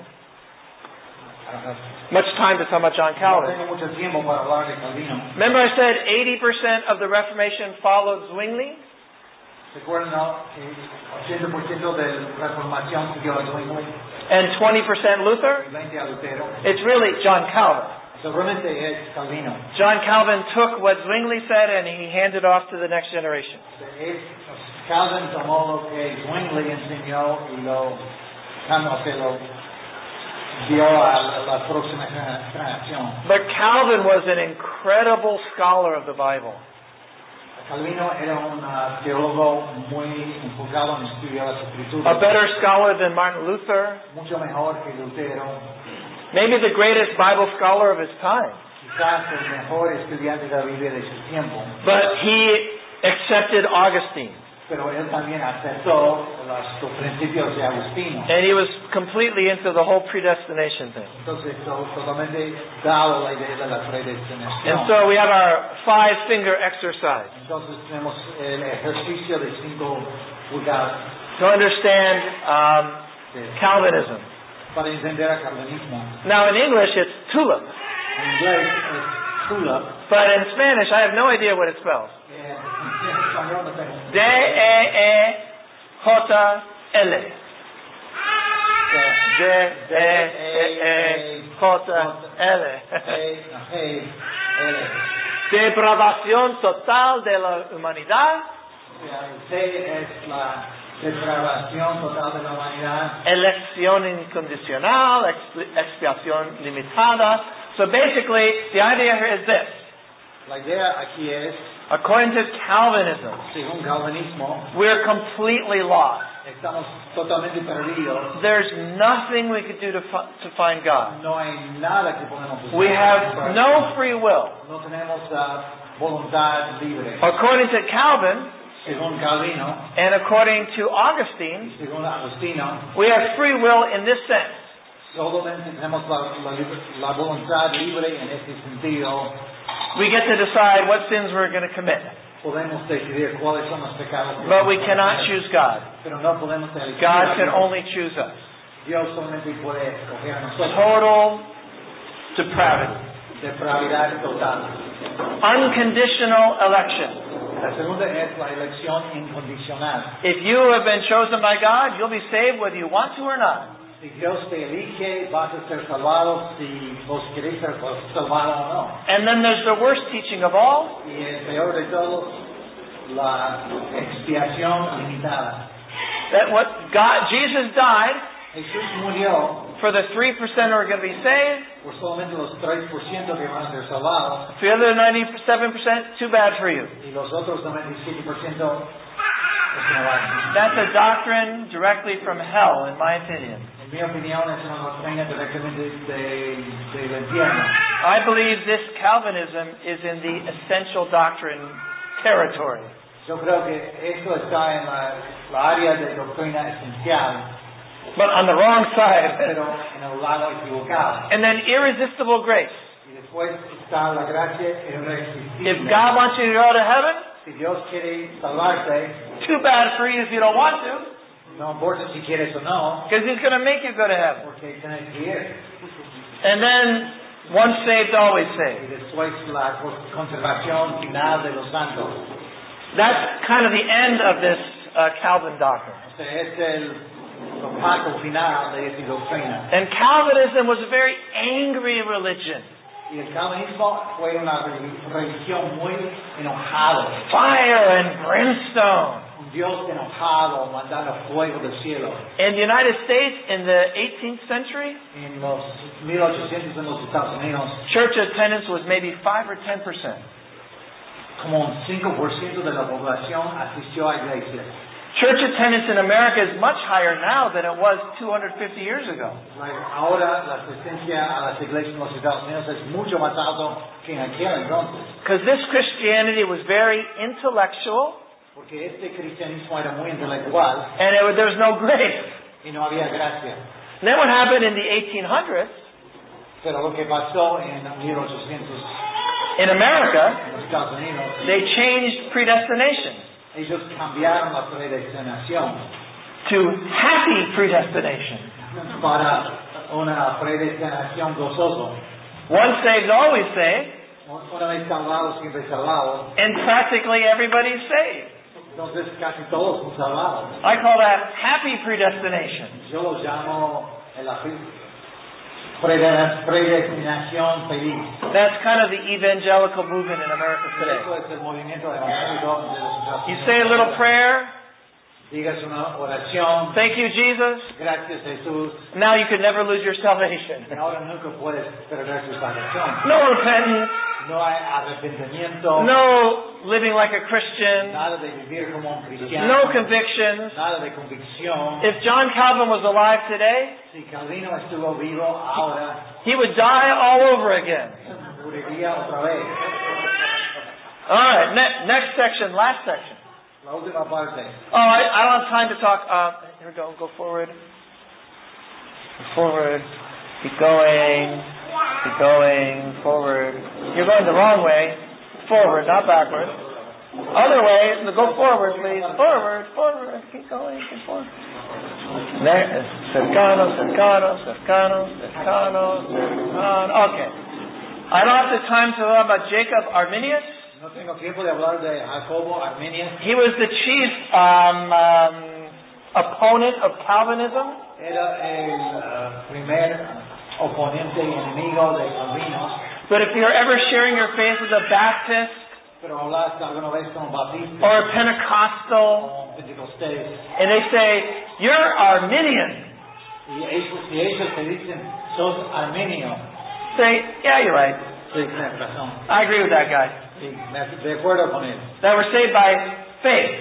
Much time to talk about John No Calvin. tengo mucho tiempo para hablar de Calvino. Remember I said eighty percent of the Reformation followed Zwingli? ¿Recuerdan que ochenta por ciento de la reformación siguió a Zwingli And twenty percent Luther? y veinte a Lutero? It's really John Calvin. Seguramente es Calvino. John Calvin took what Zwingli said and he handed off to the next generation. Es, Calvin tomó lo que Zwingli enseñó y lo, se lo dio a la, la próxima generación. But Calvin was an incredible scholar of the Bible. Calvino era un uh, teólogo muy enfocado en el estudio de las escrituras. A better scholar than Martin Luther. Mucho mejor que Lutero. Maybe the greatest Bible scholar of his time. Quizás el mejor estudiante de la Biblia de su tiempo. But he accepted Augustine. Pero él también aceptó los principios de Agustino. And he was completely into the whole predestination thing. Entonces, to, totalmente dado la idea de la predestinación. And so we have our five finger exercise Entonces tenemos el ejercicio de cinco pulgadas to understand um, Calvinism. para entender a calvinismo. Now in English it's tulip. En inglés es tulip. But in Spanish I have no idea what it spells. Eh, en español no tengo. D E E J L. D E E J L. Depravación total de la humanidad. C es la depravación total de la humanidad. Elección incondicional, expi- expiación limitada. So basically, the idea here is this. La idea aquí es, According to Calvinism, según calvinismo, we're completely lost. estamos totalmente perdidos. There's nothing we could do to, fi- to find God. No hay nada que podemos hacer. We have no free will. No tenemos uh, voluntad libre. According to Calvin, Según Calvino, and according to Augustine, según Agustino, we have free will in this sense. solamente tenemos la, la, la voluntad libre en este sentido. We get to decide what sins we're going to commit. Podemos decidir cuáles son los pecados. But we cannot choose God. Pero no podemos elegir. God can only choose us. Dios solamente puede escoger a nosotros. Total depravity. Depravidad total. Unconditional election. La segunda es la elección incondicional. If you have been chosen by God, you'll be saved whether you want to or not. Si Dios te elige, vas a ser salvado si vos querés ser salvado o no. And then there's the worst teaching of all. Y el peor de todos, la expiación limitada. That what God, Jesus died Jesús murió for the three percent who are going to be saved. por solamente los tres por ciento que van a ser salvados. For the other ninety-seven percent, too bad for you. Y los otros noventa y siete por ciento es que no van. That's a doctrine directly from hell, in my opinion. En mi opinión, es una doctrina directamente de, del infierno. I believe this Calvinism is in the essential doctrine territory. Yo creo que esto está en la, la área de doctrina esencial, But on the wrong side. pero en el lado equivocado. And then irresistible grace. Y después está la gracia irresistible. If God wants you to go to heaven, Si Dios quiere salvarte, too bad for you if you don't want to, no importa si quieres o no, because He's going to make you go to heaven. porque tienes que ir. And then, once saved, always Y saved. después la conservación final de los santos. That's kind of the end of this uh, Calvin doctrine. O sea, es el opaco final de esta doctrina. And Calvinism was a very angry religion. Y el calvinismo fue una religión muy enojada. Fire and brimstone. Un Dios enojado mandando fuego del cielo. In the United States, in the eighteenth century, En los mil ochocientos en los Estados Unidos, church attendance was maybe five or ten percent. como un cinco por ciento de la población asistió a iglesias. Church attendance in America is much higher now than it was two hundred fifty years ago. Like, ahora la asistencia a las iglesias en los Estados Unidos es mucho más alto que en aquel entonces. Because this Christianity was very intellectual, Porque este cristianismo era muy intelectual and it, there was no grace. y no había gracia. And then what happened in the eighteen hundreds, Pero lo que pasó en mil ochocientos in America, en los Estados Unidos, they changed predestination ellos cambiaron la predestinación to happy predestination. para una predestinación gozoso. Once saved, always saved, Una vez salvados, siempre salvados. and practically everybody's saved. Entonces casi todos son salvados. I call that happy predestination. Yo lo llamo la predestinación feliz. That's kind of the evangelical movement in America today. Eso es el movimiento evangélico de los Estados You Unidos. say a little prayer, Digas una oración. thank you, Jesus. Gracias, Jesús. Now you could never lose your salvation. Y ahora nunca puedes perder tu salvación. No repentance, No hay arrepentimiento. no living like a Christian, Nada de vivir como un cristiano. no convictions. Nada de convicción. If John Calvin was alive today, Si Calvino estuvo vivo ahora, he would die all over again. moriría otra vez. All right, ne- next section, last section. La última parte. Oh, I, I don't have time to talk. Uh, here we go. Go forward. Go forward. Keep going. Keep going. Forward. You're going the wrong way. Forward, not backward. Other way. Go forward, please. Forward. Forward. Keep going. Keep forward. There. Cercano. Cercano. Cercano. Cercano. Cercano. Okay. I don't have the time to learn about Jacob Arminius. No tengo tiempo de hablar de Jacobo Arminius. He was the chief um, um, opponent of Calvinism. Era el uh, primer oponente y enemigo de Calvino. But if you're ever sharing your faith with a Baptist Pero hablaste alguna vez con un bautista or a Pentecostal, o un pentecostés and they say, you're Arminian, y ellos, si ellos te dicen, sos armenio, say, yeah, you're right. sí, tienes razón. I agree with that guy. Sí, me- de acuerdo con él. That we're saved by faith.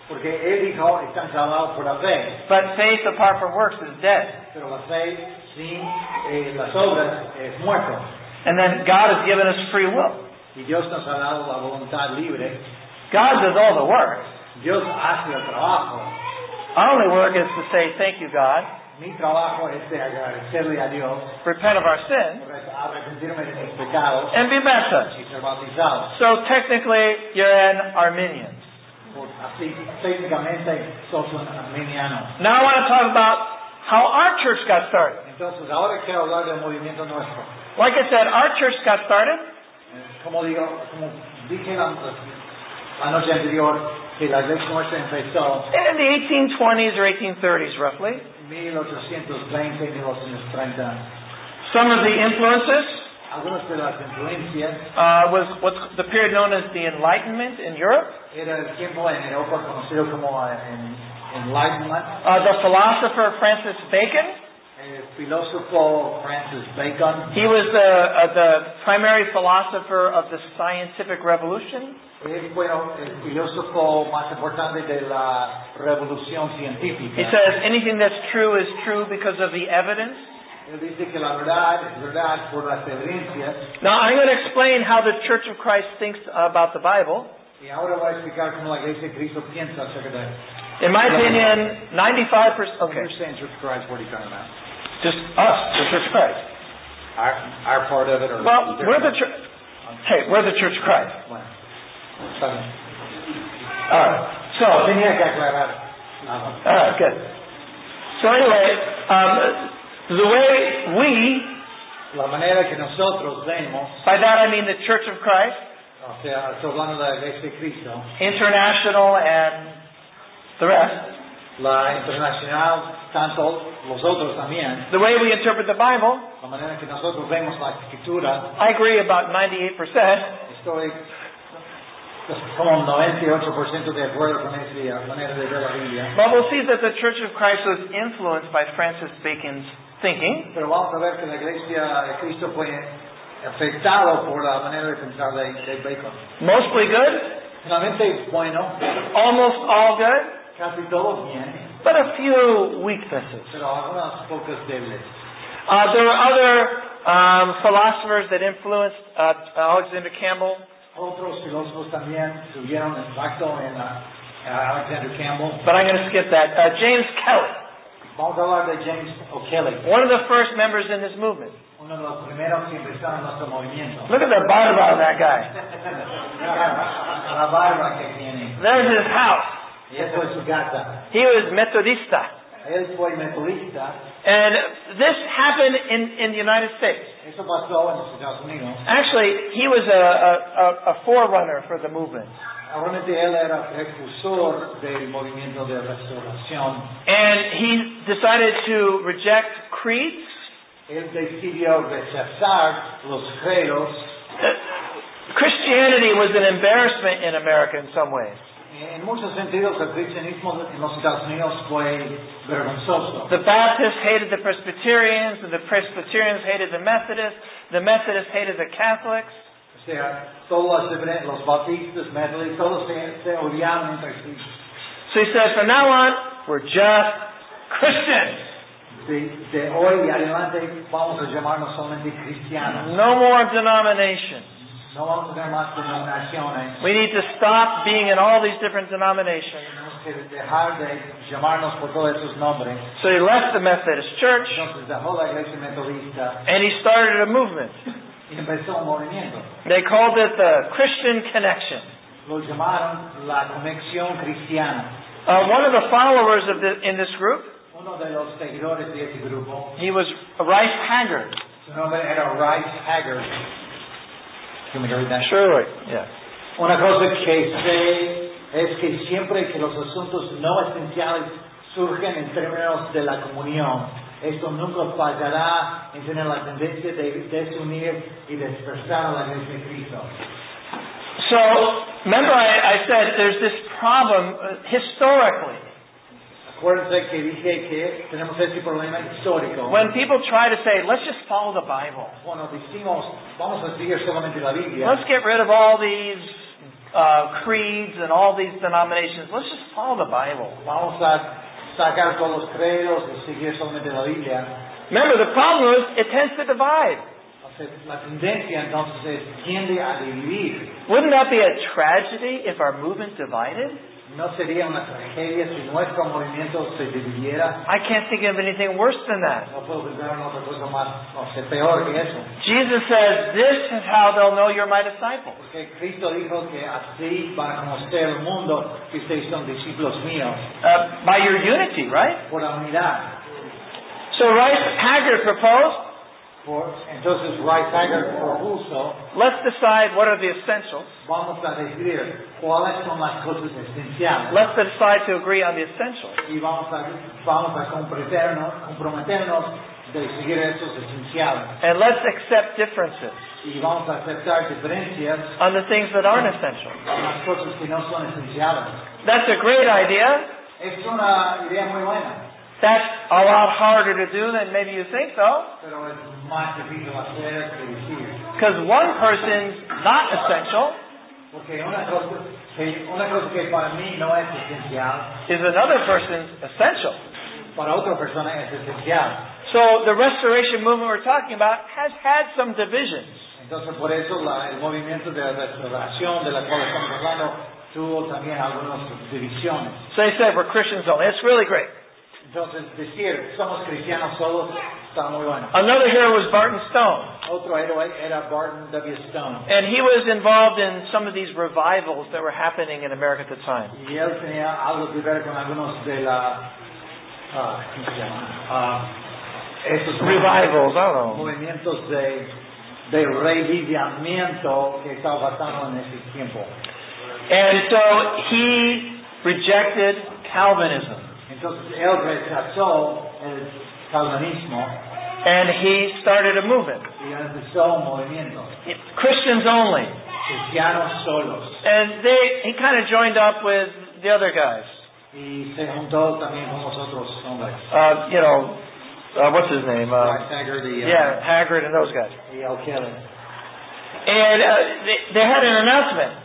Porque él dijo, están salvados por la fe. But faith apart from works is dead. Pero la fe sin eh, las obras es muerto. And then God has given us free will. Y Dios nos ha dado la voluntad libre. God does all the work. Dios hace el trabajo. Our only work is to say, thank you, God. Mi trabajo es de agradecerle a Dios, repent of our sins, arrepentirme de mis pecados, and be baptized. y ser bautizado. So technically, you're an Arminian. Así, técnicamente, sos un arminiano. Now I want to talk about how our church got started. Entonces, ahora quiero hablar del movimiento nuestro. Like I said, our church got started. Como digo, como dije la, la noche anterior, que la iglesia nuestra empezó in the eighteen twenties or eighteen thirties, roughly. mil ochocientos veinte, mil ochocientos treinta. Some of the influences Algunas de las influencias uh, was what's the period known as the Enlightenment in Europe. Era el tiempo en Europa conocido como en, Enlightenment. Uh, the philosopher Francis Bacon. El filósofo Francis Bacon. He was the uh, the primary philosopher of the scientific revolution. Él fue el filósofo más importante de la revolución científica. He says anything that's true is true because of the evidence. Él dice que la verdad es verdad por las evidencias. Now I'm going to explain how the Church of Christ thinks about the Bible. Y ahora voy a explicar cómo la Iglesia de Cristo piensa acerca de. In my opinion, ninety-five percent. Okay. When you're saying Church of Christ, what are you talking about? Just us, the Church of Christ. Our, our part of it, or well, we're the church. Hey, we're the Church of Christ. Bueno, all right. So tenía que aclarar. All right, good. So anyway, um, the way we, la manera que nosotros vemos, by that I mean the Church of Christ, o sea, estoy hablando de la Iglesia de Cristo, international and the rest. La internacional, tanto los otros también. The way we interpret the Bible, la manera que nosotros vemos la Escritura, I agree about ninety-eight percent. Estoy como noventa y ocho por ciento de acuerdo con esa manera de ver la Biblia. But we'll see that the Church of Christ was influenced by Francis Bacon's thinking. Pero vamos a ver que la Iglesia de Cristo fue afectado por la manera de pensar de, de Bacon. Mostly good. Finalmente bueno. Almost all good. Casi todo bien. But a few weaknesses. Pero algunas pocas débiles. Uh, there were other um, philosophers that influenced uh, Alexander Campbell. Otros filósofos también tuvieron impacto en uh, Alexander Campbell. But I'm going to skip that. Uh, James Kelly. Vamos a hablar de James O'Kelly. One of the first members in this movement. Uno de los primeros que empezaron nuestro movimiento. Look at the barba on that guy. La barba que tiene. There's his house. Y eso es su casa. He was Methodista. Él fue metodista. And this happened in, in the United States. Eso pasó en los Estados Unidos. Actually, he was a, a, a forerunner for the movement. Realmente él era precursor del movimiento de restauración. And he decided to reject creeds. Él decidió rechazar los credos. Uh, Christianity was an embarrassment in America in some ways. En muchos sentidos, el cristianismo en los Estados Unidos fue vergonzoso. The Baptists hated the Presbyterians, and the Presbyterians hated the Methodists, the Methodists hated the Catholics. O sea, todos los bautistas, Methodists, todos se, se odiaban entre sí. So he said, from now on, we're just Christians. De, de hoy y adelante vamos a llamarnos solamente cristianos. No more denominations. No vamos a tener más denominaciones. We need to stop being in all these different denominations. Tenemos que dejar de llamarnos por todos esos nombres. So he left the Methodist Church. Entonces dejó la iglesia metodista. And he started a movement. Y empezó un movimiento. They called it the Christian Connection. Lo llamaron la conexión cristiana. Uh, one of the followers of the, in this group. Uno de los seguidores de este grupo. He was Rice Haggard. Su nombre era Rice Haggard. Surely, yeah. Una cosa que sé es que siempre que los asuntos no esenciales surgen en términos de la comunión, esto nunca fallará en tener la tendencia de desunir y dispersar a la Iglesia de Cristo. So, remember I, I said there's this problem uh, historically. Acuérdense que dije que tenemos este problema histórico. When people try to say, let's just follow the Bible. Cuando decimos, vamos a seguir solamente la Biblia. Let's get rid of all these uh, creeds and all these denominations. Let's just follow the Bible. Vamos a sacar todos los credos y seguir solamente la Biblia. Remember, the problem is it tends to divide. O sea, la tendencia entonces es, tiende a dividir. Wouldn't that be a tragedy if our movement divided? ¿No sería una tragedia si nuestro movimiento se dividiera? I can't think of anything worse than that. No puedo pensar en otra cosa más, no sé, peor que eso. Jesus says, this is how they'll know you're my disciples. Porque Cristo dijo que así van a conocer el mundo que ustedes son discípulos míos. Uh, by your unity, right? Por la unidad. So Rice Haggard proposed, Por, entonces Rice Haggard propuso, let's decide what are the essentials. vamos a decidir cuáles son las cosas esenciales. Let's decide to agree on the essentials. Y vamos a, vamos a comprometernos, comprometernos de seguir esos esenciales. And let's accept differences Y vamos a aceptar diferencias on the things that aren't essential. en las cosas que no son esenciales. That's a great idea. Es una idea muy buena, That's a lot harder to do than maybe you think, though. pero es más difícil hacer que decir. Because one person's not essential Porque una cosa, que, una cosa que para mí no es esencial, is another person's essential. para otra persona es esencial. So the restoration movement we're talking about has had some divisions. Entonces por eso la, el movimiento de restauración de la cual estamos hablando tuvo también algunas divisiones. So they said we're Christians only. It's really great. Entonces decir somos cristianos solos está muy bueno. Another hero was Barton Stone. Otro héroe era Barton W. Stone. And he was involved in some of these revivals that were happening in America at the time. Y él tenía algo que ver con algunos de la ah, ¿cómo se llama? Ah, esos Revivals, I don't know. movimientos de, de reviviamiento que estaba pasando en ese tiempo. And so he rejected Calvinism. Entonces él rechazó el calvinismo And he started a movement. y empezó un movimiento. Christians only. Cristianos solos. And they he kind of joined up with the other guys. Y se juntó también con los otros hombres. Uh, you know, uh, what's his name? Uh, Rice Haggard y, uh, yeah, Haggard and those guys. y Al Kelly. And uh, they, they had an announcement.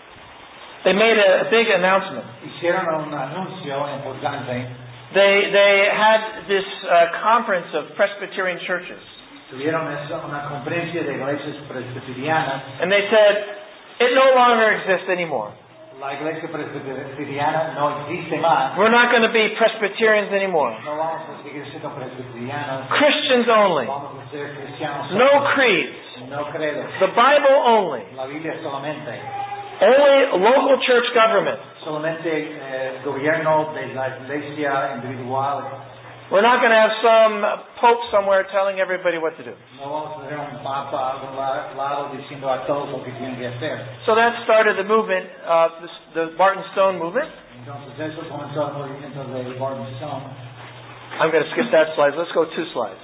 They made a, a big announcement. Hicieron un anuncio importante. They they had this uh, conference of Presbyterian churches, Tuvieron esa- una conferencia de iglesias presbiterianas. and they said it no longer exists anymore. La iglesia presbiteriana no existe más. We're not going to be Presbyterians anymore. No vamos a seguir siendo presbiterianos. Christians only. Vamos a ser cristianos. No creeds. No credos. The Bible only. La Biblia solamente. Only local church government. Solamente eh, gobierno de la iglesia individual. We're not going to have some pope somewhere telling everybody what to do. No vamos a tener un papa a algún la- lado diciendo a todos lo que tienen que hacer. So that started the movement, uh, this, the Barton Stone movement. Entonces eso comenzó el movimiento de Barton Stone. I'm going to skip that slide. Let's go two slides.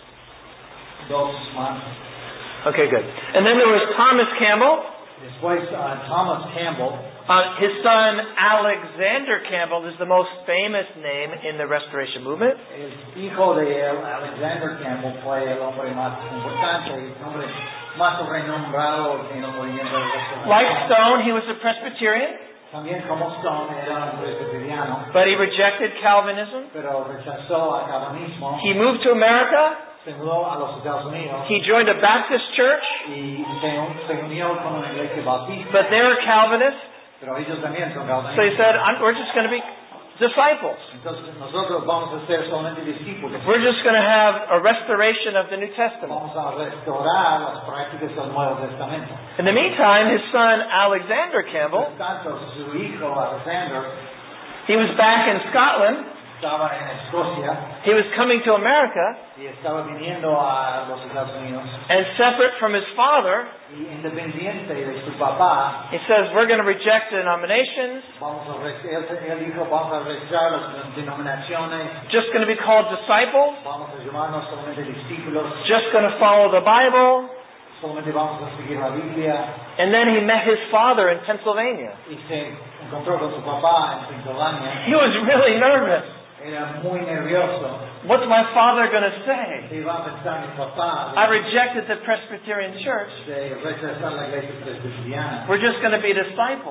Dos más. Okay, good. And then there was Thomas Campbell. Después uh, Thomas Campbell. Uh, his son Alexander Campbell is the most famous name in the Restoration movement. El hijo de él, Alexander Campbell, fue el hombre más importante, el hombre más renombrado en el movimiento de restauración. Like Stone, he was a Presbyterian, También como Stone era un presbiteriano, but he rejected Calvinism. pero rechazó al calvinismo. He moved to America. Se mudó a los Estados Unidos He joined a Baptist church, y se, un- se unió con una iglesia bautista, but they're Calvinists. pero ellos también son So he calvinistas. said, I'm, we're just going to be disciples. Entonces nosotros vamos a ser solamente discípulos. We're just going to have a restoration of the New Testament. Vamos a restaurar las prácticas del Nuevo Testamento. In the meantime, his son Alexander Campbell, Por tanto, su hijo Alexander he was back in Scotland. estaba en Escocia He was coming to America, y estaba viniendo a los Estados Unidos and separate from his father, y independiente de su papá, he says, we're going to reject denominations, vamos a re- él, él dijo, vamos a rechazar las denominaciones, just going to be called disciples, vamos a llamarnos solamente discípulos, just going to follow the Bible. solamente vamos a seguir la Biblia. And then he met his father in Pennsylvania. Y se encontró con su papá en Pensilvania. He was really nervous. Era muy nervioso. What's my father going to say? Se iba a pensar mi papá I rejected the Presbyterian church. de rechazar la iglesia presbiteriana. We're just going to be disciples.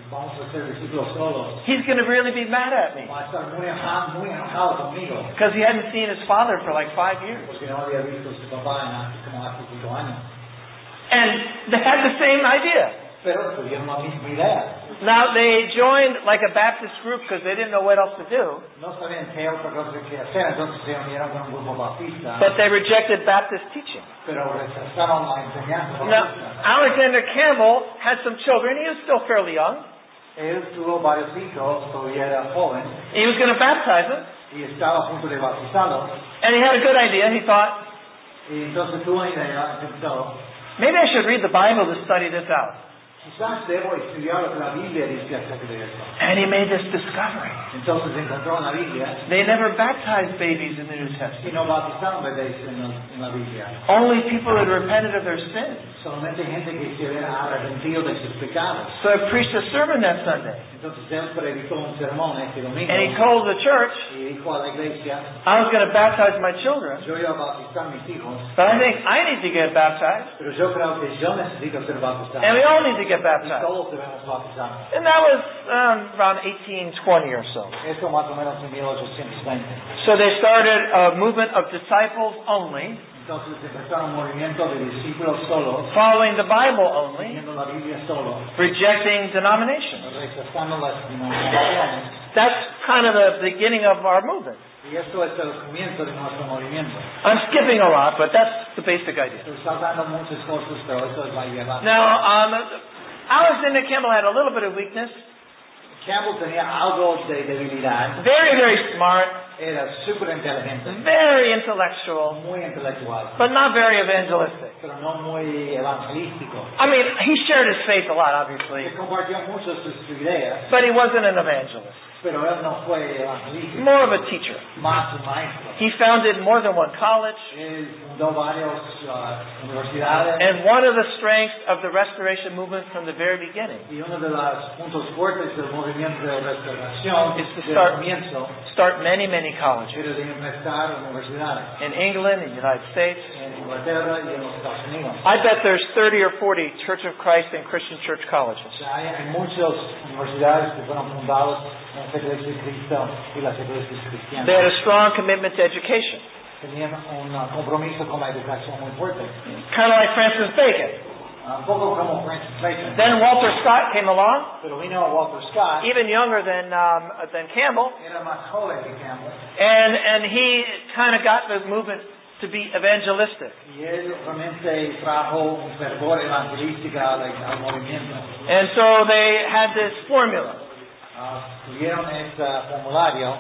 vamos a ser discípulos solos. He's going to really be mad at me. Va a estar muy enojado, muy enojado conmigo. Because he hadn't seen his father for like five years. Porque no había visto a su papá en hace, como hace cinco años. And they had the same idea. Pero tuvieron la misma idea. Now they joined like a Baptist group because they didn't know what else to do. No sabían qué otra cosa que hacer, entonces se unieron con un grupo baptista. But they rejected Baptist teaching. Pero rechazaron la enseñanza Now, baptista. Alexander Campbell had some children. He was still fairly young. Él tuvo varios hijos, todavía era joven, He was going to baptize them. y estaba a punto de bautizarlos. And he had a good idea. He thought, Y entonces tuvo una idea, pensó, maybe I should read the Bible to study this out. quizás debo estudiar lo que la Biblia dice acerca de esto. And he made this discovery. Entonces encontró en la Biblia, They never baptized babies in the New y Testament. no bautizaron bebés en la, en la Biblia. Only people who had repented of their sins. Solamente gente que se había arrepentido de sus pecados. So I preached a sermon that Sunday. Entonces él predicó un sermón este domingo, And he told the church, y dijo a la iglesia, I was going to baptize my children, yo iba a bautizar a mis hijos, but I think I need to get baptized. pero yo creo que yo necesito ser bautizado. And we all need to get Y baptized. todos debemos bautizarnos. And that was um, around eighteen twenty or so. Esto más o menos en mil ochocientos veinte. So they started a movement of disciples only, Entonces empezaron un movimiento de discípulos solos, following the Bible only, leyendo la Biblia solo, rejecting denominations. rechazando las denominaciones. That's kind of the beginning of our movement. Y esto es el comienzo de nuestro movimiento. I'm skipping a lot, but that's the basic idea. Estoy saltando muchas cosas, pero esto es la idea básica. Now, um, Alexander Campbell had a little bit of weakness. Campbell tenía algo de debilidad, Very, very smart, era súper inteligente, very intellectual, muy intelectual, but not very evangelistic. pero no muy evangelístico. I mean, he shared his faith a lot, obviously, Que compartió mucho sus ideas, but he wasn't an evangelist. pero él no fue evangelístico, More of a teacher. más un maestro. He founded more than one college, Él fundó varias uh, universidades, and one of the strengths of the Restoration movement from the very beginning y uno de los puntos fuertes del movimiento de restauración is to del start, comienzo start many, many colleges era de empezar universidades in England, in the United States. en Inglaterra y en los Estados Unidos. I bet there's thirty or forty Church of Christ and Christian church colleges. O sea, hay, hay muchas universidades que fueron fundadas en las iglesias de Cristo y las iglesias cristianas. They had a strong commitment to education, Tenían un uh, compromiso con la educación muy fuerte. kind of like Francis Bacon. Uh, un poco como Francis Bacon. Then Walter Scott came along, Pero vino Walter Scott, even younger than um, than Campbell, era más joven que Campbell, and and he kind of got the movement to be evangelistic. y él realmente trajo un fervor evangelístico al, al movimiento. And so they had this formula. Uh, tuvieron este formulario.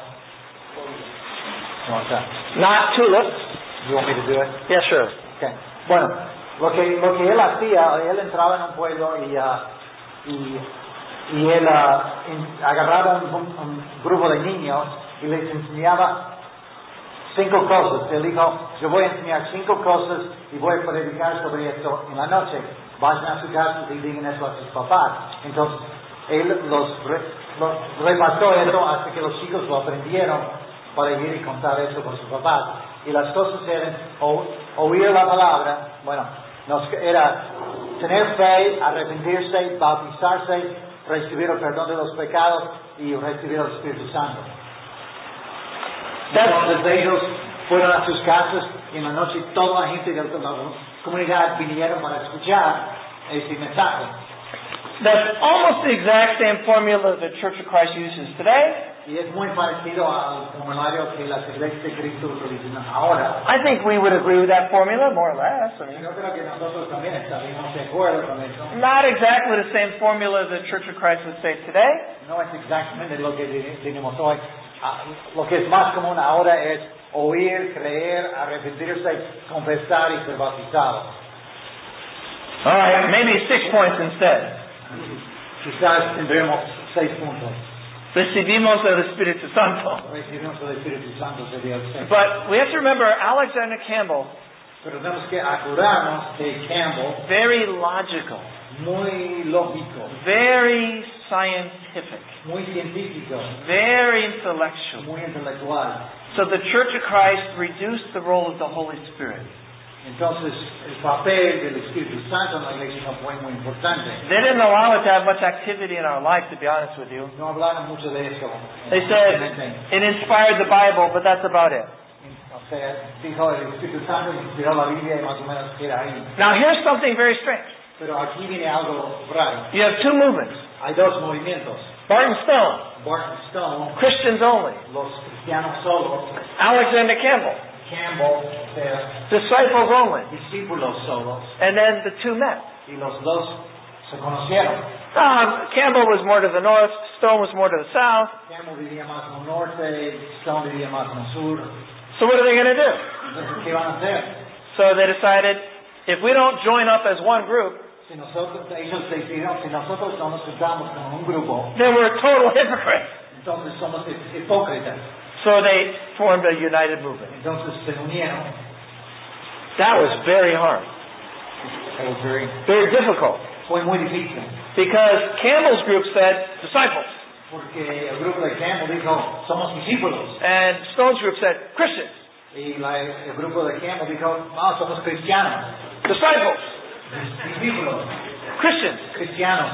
¿Cómo está? Not tulip. You want me to do it? Yeah, sure. Okay. Bueno, lo que, lo que él hacía, él entraba en un pueblo y, uh, y, y él uh, in, agarraba un, un grupo de niños y les enseñaba cinco cosas. Él dijo, yo voy a enseñar cinco cosas y voy a predicar sobre esto en la noche. Vayan a su casa y digan eso a sus papás. Entonces, él los, re, los repasó eso hasta que los chicos lo aprendieron para ir y contar eso con sus papás. Y las cosas eran o, oír la palabra, bueno, nos, era tener fe, arrepentirse, bautizarse, recibir el perdón de los pecados y recibir el Espíritu Santo. Entonces ellos fueron a sus casas y en la noche toda la gente de la comunidad vinieron para escuchar ese mensaje. That's almost the exact same formula the Church of Christ uses today. Y es muy parecido al formulario que las iglesias de Cristo utilizan ahora. I think we would agree with that formula, more or less. I mean, Yo creo que nosotros también estaríamos de acuerdo con eso. not exactly the same formula the Church of Christ would say today. No es exactamente lo que tenemos hoy. Ah, lo que es más común ahora es oír, creer, arrepentirse, confesar y ser bautizado. All right, maybe six points instead. Quizás tendremos seis puntos. Recibimos el Espíritu Santo. Recibimos el Espíritu Santo sería el sexto. But we have to remember Alexander Campbell, Pero tenemos que acordarnos de Campbell, very logical, muy lógico, very scientific, muy científico, very intellectual. muy intelectual. So the Church of Christ reduced the role of the Holy Spirit. Entonces, el papel del Espíritu Santo en la iglesia no fue muy importante. They didn't allow it to have much activity in our life, to be honest with you. No hablaron mucho de eso. They said it inspired the Bible, but that's about it. O sea, dijo el Espíritu Santo inspiró la Biblia y más o menos queda ahí. Now here's something very strange. Pero aquí viene algo raro. You have two movements. Hay dos movimientos. Barton Stone, Barton Stone, Christians only. los cristianos solos. Alexander Campbell, Campbell, o sea, disciples only. discípulos solos. And then the two met. Y los dos se conocieron. Uh, Campbell was more to the north, Stone was more to the south. Campbell vivía más en el norte, Stone vivía más en el sur. So what are they going to do? Entonces, ¿qué van a hacer? So they decided, if we don't join up as one group, Si nosotros, ellos decidieron, si nosotros no nos juntamos como un grupo, then we're total hypocrites. entonces somos hipócritas. So they formed a united movement. Entonces se unieron. That was very hard, It was very- very difficult, Fue muy difícil. because Campbell's group said disciples, Porque el grupo de Campbell dijo, somos discípulos. and Stone's group said Christians, Y la- el grupo de Campbell dijo, no, somos cristianos. disciples, Discípulos, Christians. cristianos.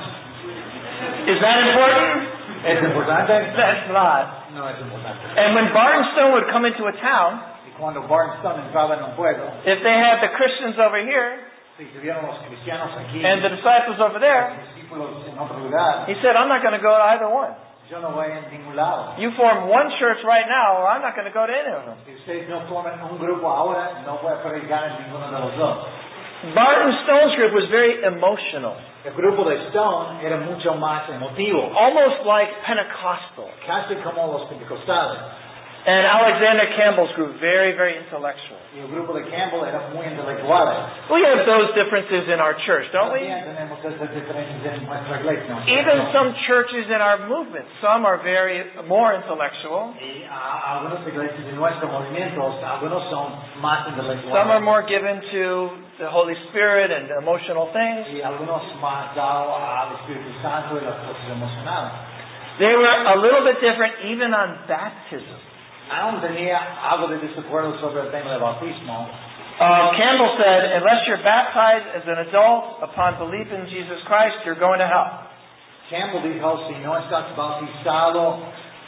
Is that important? ¿Es importante? That's not. No es importante. And when Barton Stone would come into a town, Y cuando Barton Stone entraba en un pueblo, if they had the Christians over here si tuvieron los cristianos aquí, and the disciples over there, los discípulos en otro lugar, he said, I'm not going to go to either one. yo no voy a ningún lado. You form one church right now, or I'm not going to go to any of them. Si ustedes no forman un grupo ahora, no voy a predicar en ninguno de los dos. Barton Stone's group was very emotional, El grupo de Stone era mucho más emotivo, almost like Pentecostal. casi como los pentecostales. And Alexander Campbell's group, very, very intellectual. Y el grupo de Campbell era muy intelectuales. We have those differences in our church, don't we? También tenemos esas diferencias en nuestra iglesia. ¿no? Even some churches in our movement, some are very more intellectual, Y a- algunas iglesias de nuestros movimientos, algunos son más some are intelectuales. more given to the Holy Spirit and emotional things. Y algunos más dados al Espíritu Santo y las cosas emocionales. They were a little bit different even on baptism. Aún tenía algo de desacuerdo sobre el tema del bautismo. Uh, Campbell said, unless you're baptized as an adult upon belief in Jesus Christ, you're going to hell. Campbell dijo, si no estás bautizado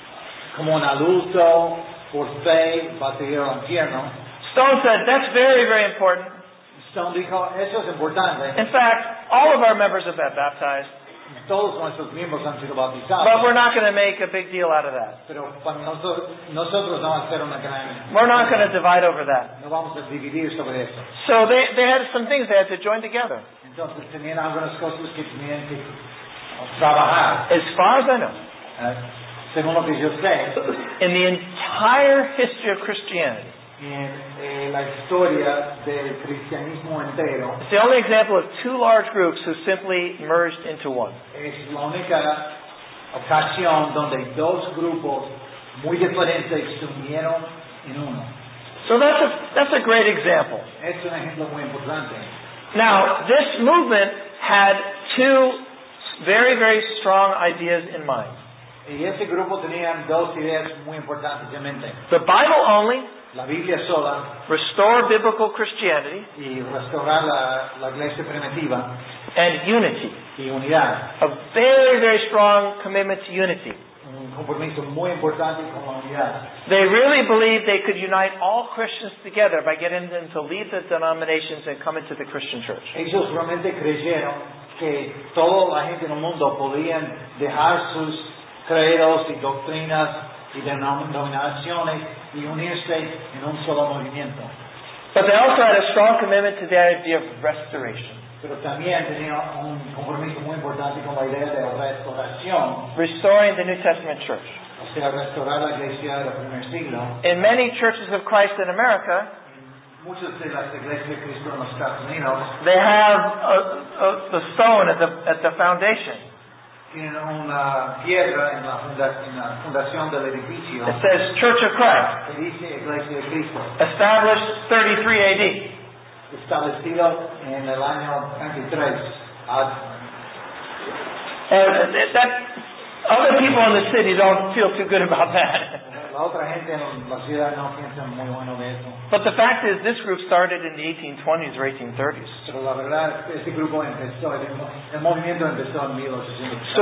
como un adulto por fe, vas a ir al infierno. Stone said, that's very, very important. Stone dijo, eso es importante. In fact, all of our members have been baptized, Todos nuestros miembros han sido but bautizados. we're not going to make a big deal out of that. Pero para nosotros, nosotros no vamos a hacer una gran... We're not going to divide over that. No vamos a dividir sobre eso. So they, they had some things they had to join together. Entonces tenían algunas cosas que tenían que trabajar. As far as I know, Eh, según lo que yo sé, in the entire history of Christianity, en eh, la historia del cristianismo entero, it's the only example of two large groups who simply merged into one. es la única ocasión donde dos grupos muy diferentes se unieron en uno. So that's a, that's a great example. Es un ejemplo muy importante. Now, this movement had two very, very strong ideas in mind. Y ese grupo tenía dos ideas muy importantes en mente. The Bible only, La Biblia sola restore biblical Christianity, y restaurar la, la iglesia primitiva and unity. y unidad. A very, very strong commitment to unity. Un compromiso muy importante con la unidad. They really believed they could unite all Christians together by getting them to leave the denominations and come into the Christian church. Ellos realmente creyeron que toda la gente en el mundo podían dejar sus credos y doctrinas y denominaciones y unirse en un solo movimiento. But they also had a strong commitment to the idea of restoration. Pero también tenía un compromiso muy importante con la idea de restauración, Restoring the New Testament church. o sea, restaurar la iglesia del primer siglo. In many churches of Christ in America, Muchas de las iglesias de Cristo en los Estados Unidos they have a, a, the stone at the, at the foundation. tienen una piedra en la, funda, en la fundación del edificio It says Church of Christ, que dice Iglesia de Cristo, established thirty-three A D. establecido en el año veintitrés. Ah, And that, other people in the city don't feel too good about that. La otra gente en la ciudad no piensa muy bueno de eso. But the fact is, this group started in the eighteen twenties or eighteen thirties. Pero la verdad, este grupo empezó, el, el movimiento empezó en mil ochocientos. So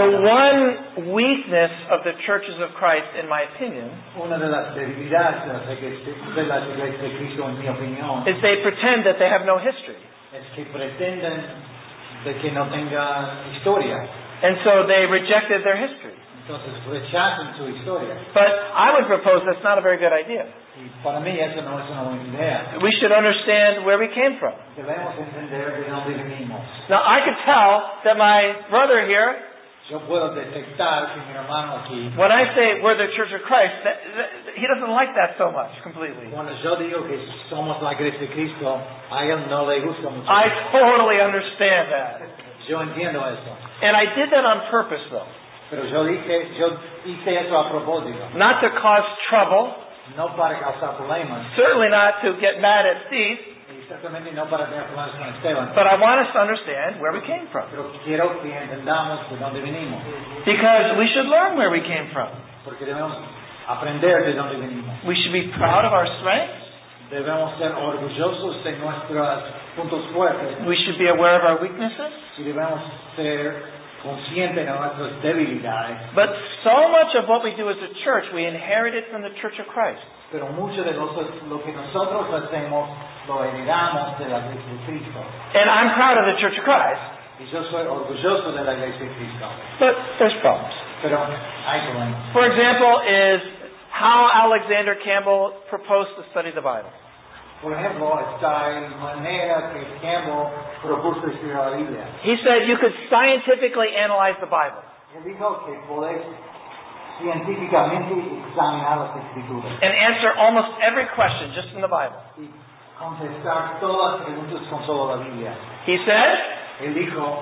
one weakness of the churches of Christ, in my opinion, Una de las debilidades de las iglesias de las iglesias de Cristo, en mi opinión, is they pretend that they have no history. es que pretenden de que no tenga historia. And so they rejected their history. Entonces rechazan su historia. But I would propose that's not a very good idea. Y para mí eso no es una buena idea. We should understand where we came from. Debemos entender de dónde venimos. Now, I could tell that my brother here, Yo puedo detectar que mi hermano aquí, when I say we're the Church of Christ, that, that, he doesn't like that so much completely. cuando yo digo que somos la iglesia de Cristo, a él no le gusta mucho. I totally understand that. Yo entiendo eso. And I did that on purpose, though. Pero yo dije, yo hice eso a propósito. Not to cause trouble, No para causar problemas. certainly not to get mad at Steve, Y certamente no para tener problemas con Esteban. but I want us to understand where we came from. Pero quiero que entendamos de dónde venimos. Because we should learn where we came from. Porque debemos aprender de dónde venimos. We should be proud of our strengths. Debemos ser orgullosos de nuestros puntos fuertes. We should be aware of our weaknesses. Y debemos ser conscientes de nuestras debilidades. But so much of what we do as a church, we inherited from the Church of Christ. Pero mucho de lo, lo que nosotros hacemos lo heredamos de la iglesia de Cristo. And I'm proud of the Church of Christ. Y yo soy orgulloso de la iglesia de Cristo. But there's problems. Pero hay problemas. For example, is how Alexander Campbell proposed to study the Bible. Por ejemplo, está en manera que Campbell propuso estudiar la Biblia. He said you could scientifically analyze the Bible Él dijo que podés científicamente examinar las escrituras and answer almost every question just in the Bible. y contestar todas las preguntas con solo la Biblia. He said, Él dijo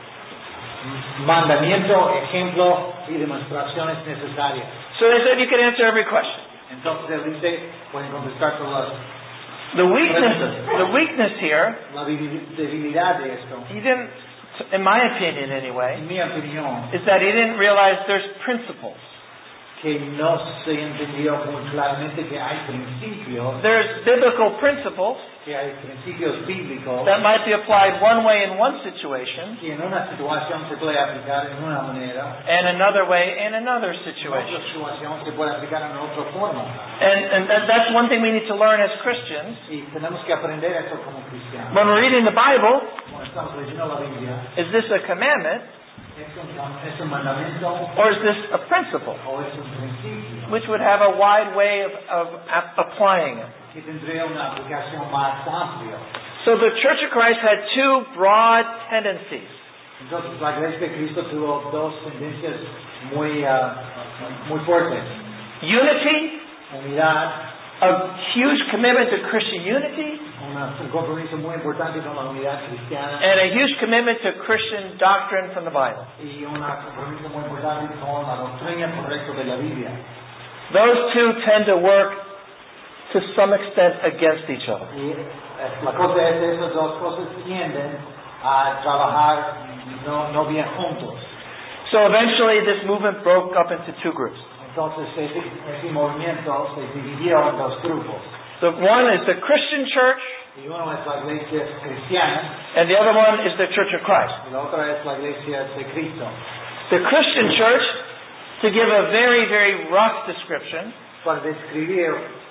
mandamiento, ejemplo y demostraciones necesarias. so they said you could answer every question. Entonces él dice, pueden contestar todas las The weakness, the weakness here, la debilidad de esto, he didn't, in my opinion anyway, en mi opinión, is that he didn't realize there's principles. que no se entendió muy claramente que hay principios, There's biblical principles que hay principios bíblicos that might be applied one way in one situation que en una situación se puede aplicar en una manera, and another way in another en otra situation. situación se puede aplicar en otra forma. And, and that- that's one thing we need to learn as Christians. Y tenemos que aprender eso como cristianos. When we're reading the Bible, Cuando estamos leyendo la Biblia, is this a commandment ¿es un, es un mandamiento or is this a principle? o es un principio Which would have a wide way of, of ap- applying it. que tendría una aplicación más amplia? So the Church of Christ had two broad tendencies. Entonces la Iglesia de Cristo tuvo dos tendencias muy, ah, muy fuertes. Unity, Unidad, a huge commitment to Christian unity, una, un compromiso muy importante con la unidad cristiana and a huge commitment to Christian doctrine from the Bible. y un compromiso muy importante con la doctrina correcta de la Biblia. Those two tend to work to some extent against each other. Y eh, la cosa es que esas dos cosas tienden a trabajar no, no bien juntos. So eventually this movement broke up into two groups. Entonces ese, ese movimiento se dividió en dos grupos. The one is the Christian church, Y uno es la iglesia cristiana and the other one is the Church of Christ. y la otra es la iglesia de Cristo. The Christian church, to give a very, very rough description, Para describir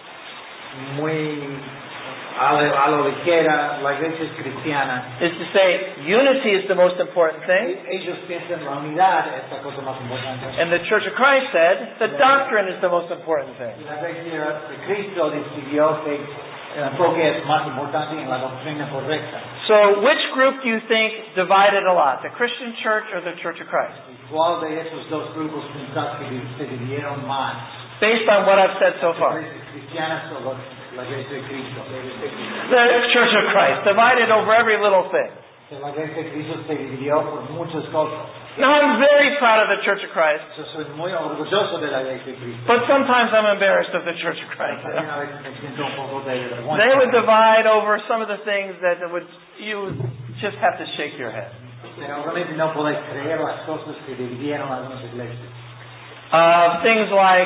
muy a la, a la ligera la iglesia cristiana, is to say unity is the most important thing, ellos piensan la unidad es la cosa más importante. and the Church of Christ said the doctrine is the most important thing. Y la iglesia de Cristo decidió que el enfoque es más importante en la doctrina correcta. So which group do you think divided a lot, the Christian church or the Church of Christ? ¿Y cuál de esos dos grupos pensás que se dividieron más? Based on what I've said so ¿Las far. iglesias cristianas o la, la iglesia de Cristo? The Church of Christ, divided over every little thing. Que la iglesia de Cristo se dividió por muchas cosas. Now I'm very proud of the Church of Christ, Yo soy muy orgulloso de la iglesia de Cristo. but sometimes I'm embarrassed of the Church of Christ. También a veces me siento un poco de vergüenza. They would divide over some of the things that would you would just have to shake your head. Pero realmente no podéis creer las cosas que dividieron algunas iglesias. Uh, things like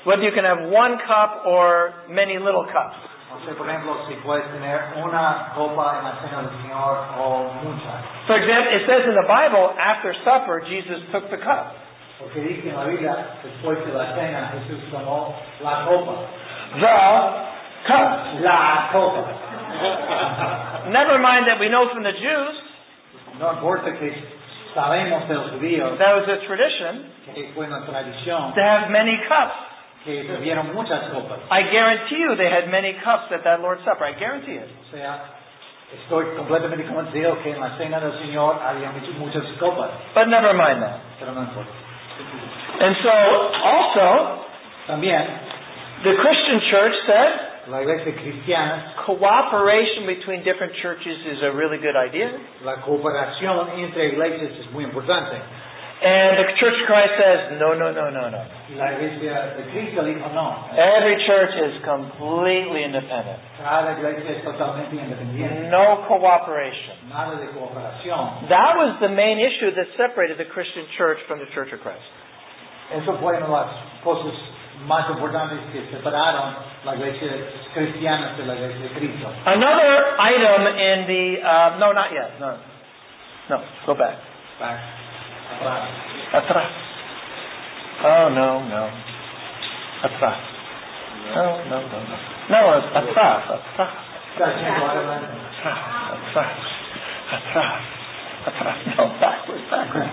whether you can have one cup or many little cups. No sé, por ejemplo, si puedes tener una copa en la cena del Señor o muchas. For example, it says in the Bible, after supper, Jesus took the cup. Porque dice en la Biblia, después de la cena, Jesús tomó la copa. The cup. La copa. Never mind that we know from the Jews, No importa que sabemos de los judíos that was a tradition, que fue una tradición to have many cups. que bebieron muchas copas. I guarantee you they had many cups at that Lord's Supper. I guarantee it. O sea, estoy completamente convencido que en la cena del Señor había muchas copas. But never mind that. Pero no importa. And so, also, También, the Christian church said, la iglesia cristiana, cooperation between different churches is a really good idea. la cooperación entre iglesias es muy importante. And the Church of Christ says, no, no, no, no, no. Y la iglesia de Cristo dijo no. Every church is completely independent. Cada iglesia es totalmente independiente. No cooperation. Nada de cooperación. That was the main issue that separated the Christian church from the Church of Christ. Eso fue una de las cosas más importantes que separaron la iglesia cristiana de la iglesia de Cristo. Another item in the, uh, no, not yet. No, no, go back. Back. Atrás. Atrás. Oh, no, no. Atrás. No, no, no, no. No, it's atrás, atrás. Está yendo adelante. Atrás, atrás, atrás, atrás. No, backwards, backwards.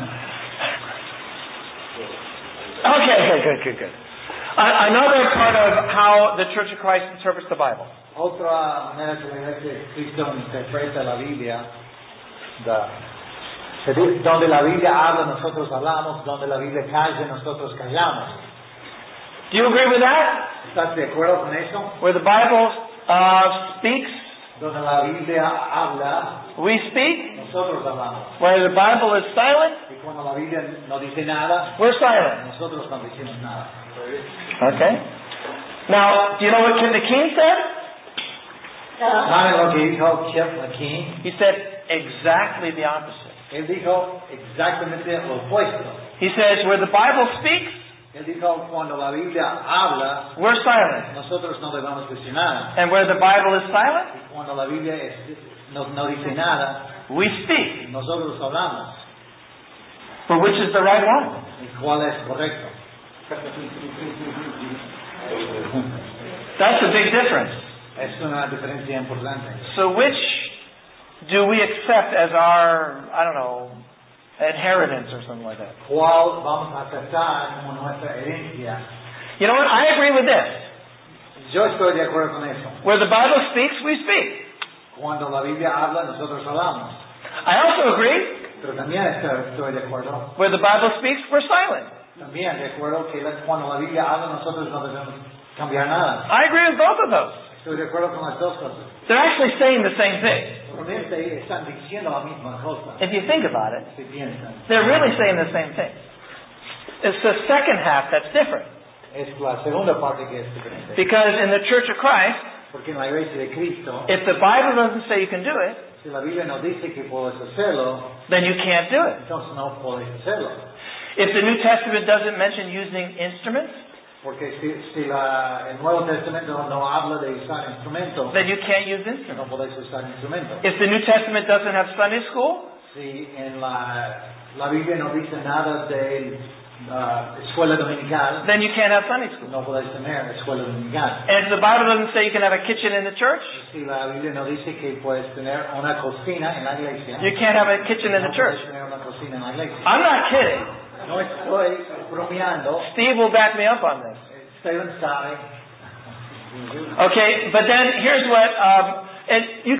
Okay, okay, good, good, good. Uh, another part of how the Church of Christ interprets the Bible. Otra manera que la iglesia de Cristo interpreta la Biblia, da, se dice, donde la Biblia habla, nosotros hablamos, donde la Biblia calla, nosotros callamos. Do you agree with that? ¿Estás de acuerdo con eso? Where the Bible uh, speaks, Donde la Biblia habla, we speak. nosotros hablamos. Where the Bible is silent, Y cuando la Biblia no dice nada, we're silent. nosotros no decimos nada. Okay. Now, do you know what Tim the King said? ¿Saben lo que dijo Chip McKean? He said exactly the opposite. Él dijo exactamente lo opuesto. He says, where the Bible speaks, Él dijo, cuando la Biblia habla, we're silent. nosotros no debemos decir nada. And where the Bible is silent, Y cuando la Biblia es, no, no dice nada, we speak. nosotros hablamos. But which is the right one? ¿Y cuál es correcto? That's a big difference. Es una diferencia importante. So which do we accept as our, I don't know, inheritance or something like that? ¿Cuál vamos a aceptar como nuestra herencia? You know what? I agree with this. Yo estoy de acuerdo con eso. Where the Bible speaks, we speak. Cuando la Biblia habla, nosotros hablamos. I also agree, Pero también estoy, estoy de acuerdo. where the Bible speaks, we're silent. También de acuerdo que la- cuando la Biblia habla, nosotros no debemos cambiar nada. I agree with both of those. Estoy de acuerdo con las dos cosas. They're actually saying the same thing. Realmente están diciendo la misma cosa. If you think about it, Si piensan. they're really saying the same thing. It's the second half that's different. Es la segunda parte que es diferente. Because in the Church of Christ, Porque en la iglesia de Cristo, if the Bible doesn't say you can do it, si la Biblia no dice que puedes hacerlo, then you can't do it. entonces no puedes hacerlo. If the New Testament doesn't mention using instruments, Porque si, si la, el Nuevo Testamento no habla de usar instrumentos, then you can't use no instruments. podéis usar instrumentos. If the New Testament doesn't have Sunday school, Si en la, la Biblia no dice nada de la escuela dominical, then you can't have Sunday school. no podéis tener escuela dominical. And if the Bible doesn't say you can have a kitchen in the church, Si la Biblia no dice que puedes tener una cocina en la iglesia, you can't have a kitchen in no the church. puedes tener una cocina en la iglesia. I'm not kidding. No estoy bromeando. Steve will back me up on this. Steven sabe. Okay, but then here's what, um, and you